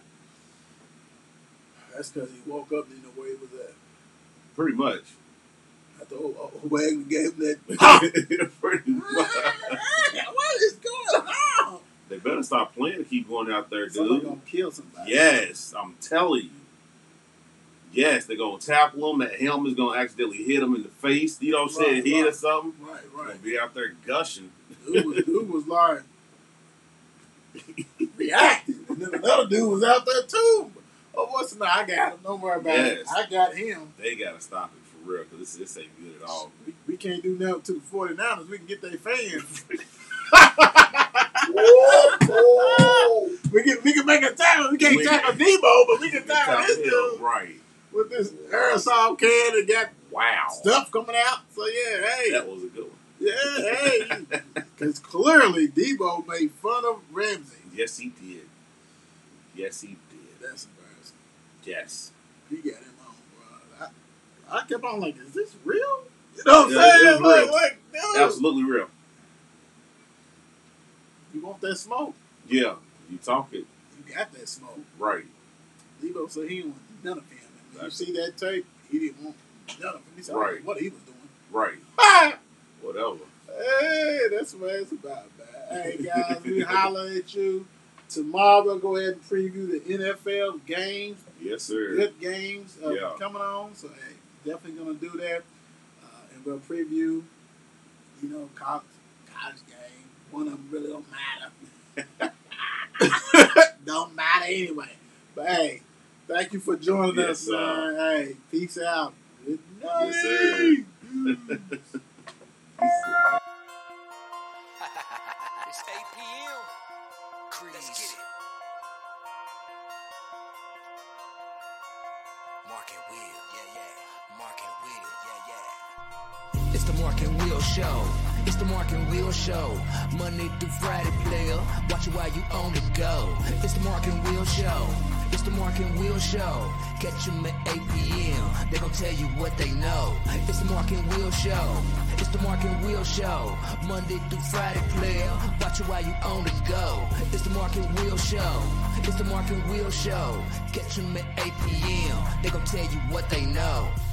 Speaker 5: That's because he woke up and didn't know where he was at.
Speaker 4: Pretty much.
Speaker 5: After old, old Wagner gave him that.
Speaker 4: Pretty much.
Speaker 5: What is going on?
Speaker 4: They better stop playing to keep going out there,
Speaker 5: Someone
Speaker 4: dude.
Speaker 5: gonna kill somebody.
Speaker 4: Yes, I'm telling you. Yes, they're gonna tackle him. That helmet's gonna accidentally hit him in the face. You know what I'm saying?
Speaker 5: Right,
Speaker 4: Hit
Speaker 5: right.
Speaker 4: or something.
Speaker 5: Right,
Speaker 4: Gonna
Speaker 5: right.
Speaker 4: be out there gushing.
Speaker 5: Dude was, dude was like reacting. And then another dude was out there too. Oh, what's the I got him. Don't worry about it.
Speaker 4: Yes.
Speaker 5: I got him.
Speaker 4: They gotta stop it for real because this, this ain't good at all.
Speaker 5: We, we can't do nothing to the forty-niners. We can get their fans. we can we can make a tackle. We can't
Speaker 4: We-
Speaker 5: tackle Debo, but we can
Speaker 4: They
Speaker 5: tackle
Speaker 4: tell
Speaker 5: this
Speaker 4: him,
Speaker 5: dude
Speaker 4: right.
Speaker 5: with this aerosol can that got
Speaker 4: Wow.
Speaker 5: stuff coming out. So yeah, hey,
Speaker 4: That was a good one.
Speaker 5: yeah, hey, because clearly Debo made fun of Ramsey.
Speaker 4: Yes, he did. Yes, he did.
Speaker 5: That's embarrassing.
Speaker 4: Yes.
Speaker 5: He got him on, bro. I, I kept on like, is this real? You know what I'm
Speaker 4: Yeah, it
Speaker 5: saying?
Speaker 4: was
Speaker 5: Like,
Speaker 4: real.
Speaker 5: like, dude,
Speaker 4: Absolutely real.
Speaker 5: you want that smoke?
Speaker 4: Yeah. You talk it.
Speaker 5: You got that smoke.
Speaker 4: Right.
Speaker 5: Debo said he didn't want none of him. And when you
Speaker 4: That's-
Speaker 5: see that tape, he didn't want none of him. He said, I don't know
Speaker 4: Right.
Speaker 5: what he was doing.
Speaker 4: Right.
Speaker 5: Ah!
Speaker 4: Whatever.
Speaker 5: Hey, that's what it's about, man. Hey, guys, we holler at you. Tomorrow, go ahead and preview the N F L games.
Speaker 4: Yes, sir.
Speaker 5: Good games uh,
Speaker 4: Yeah.
Speaker 5: coming on. So, hey, definitely going to do that. Uh, and we'll preview, you know, college, college game. One of them really don't matter. Don't matter anyway. But, hey, thank you for joining
Speaker 4: Yes,
Speaker 5: us,
Speaker 4: sir.
Speaker 5: man. Hey, peace out. Good night.
Speaker 4: Yes, sir.
Speaker 1: It's eight p.m. Let's get it. Mark and Will, yeah, yeah. Mark and Will, yeah, yeah.
Speaker 2: It's the Mark and Will Show. It's the Mark and Will Show. Monday through Friday, player. Watch it while you on the go. It's the Mark and Will Show. It's the Mark and Will Show. Catch them at eight p.m. They gon' tell you what they know. It's the Mark and Will Show. It's the Mark and Will Show. Monday through Friday, player. Watch it while you on the go. It's the Mark and Will Show. It's the Mark and Will Show. Catch them at eight p.m. They gon' tell you what they know.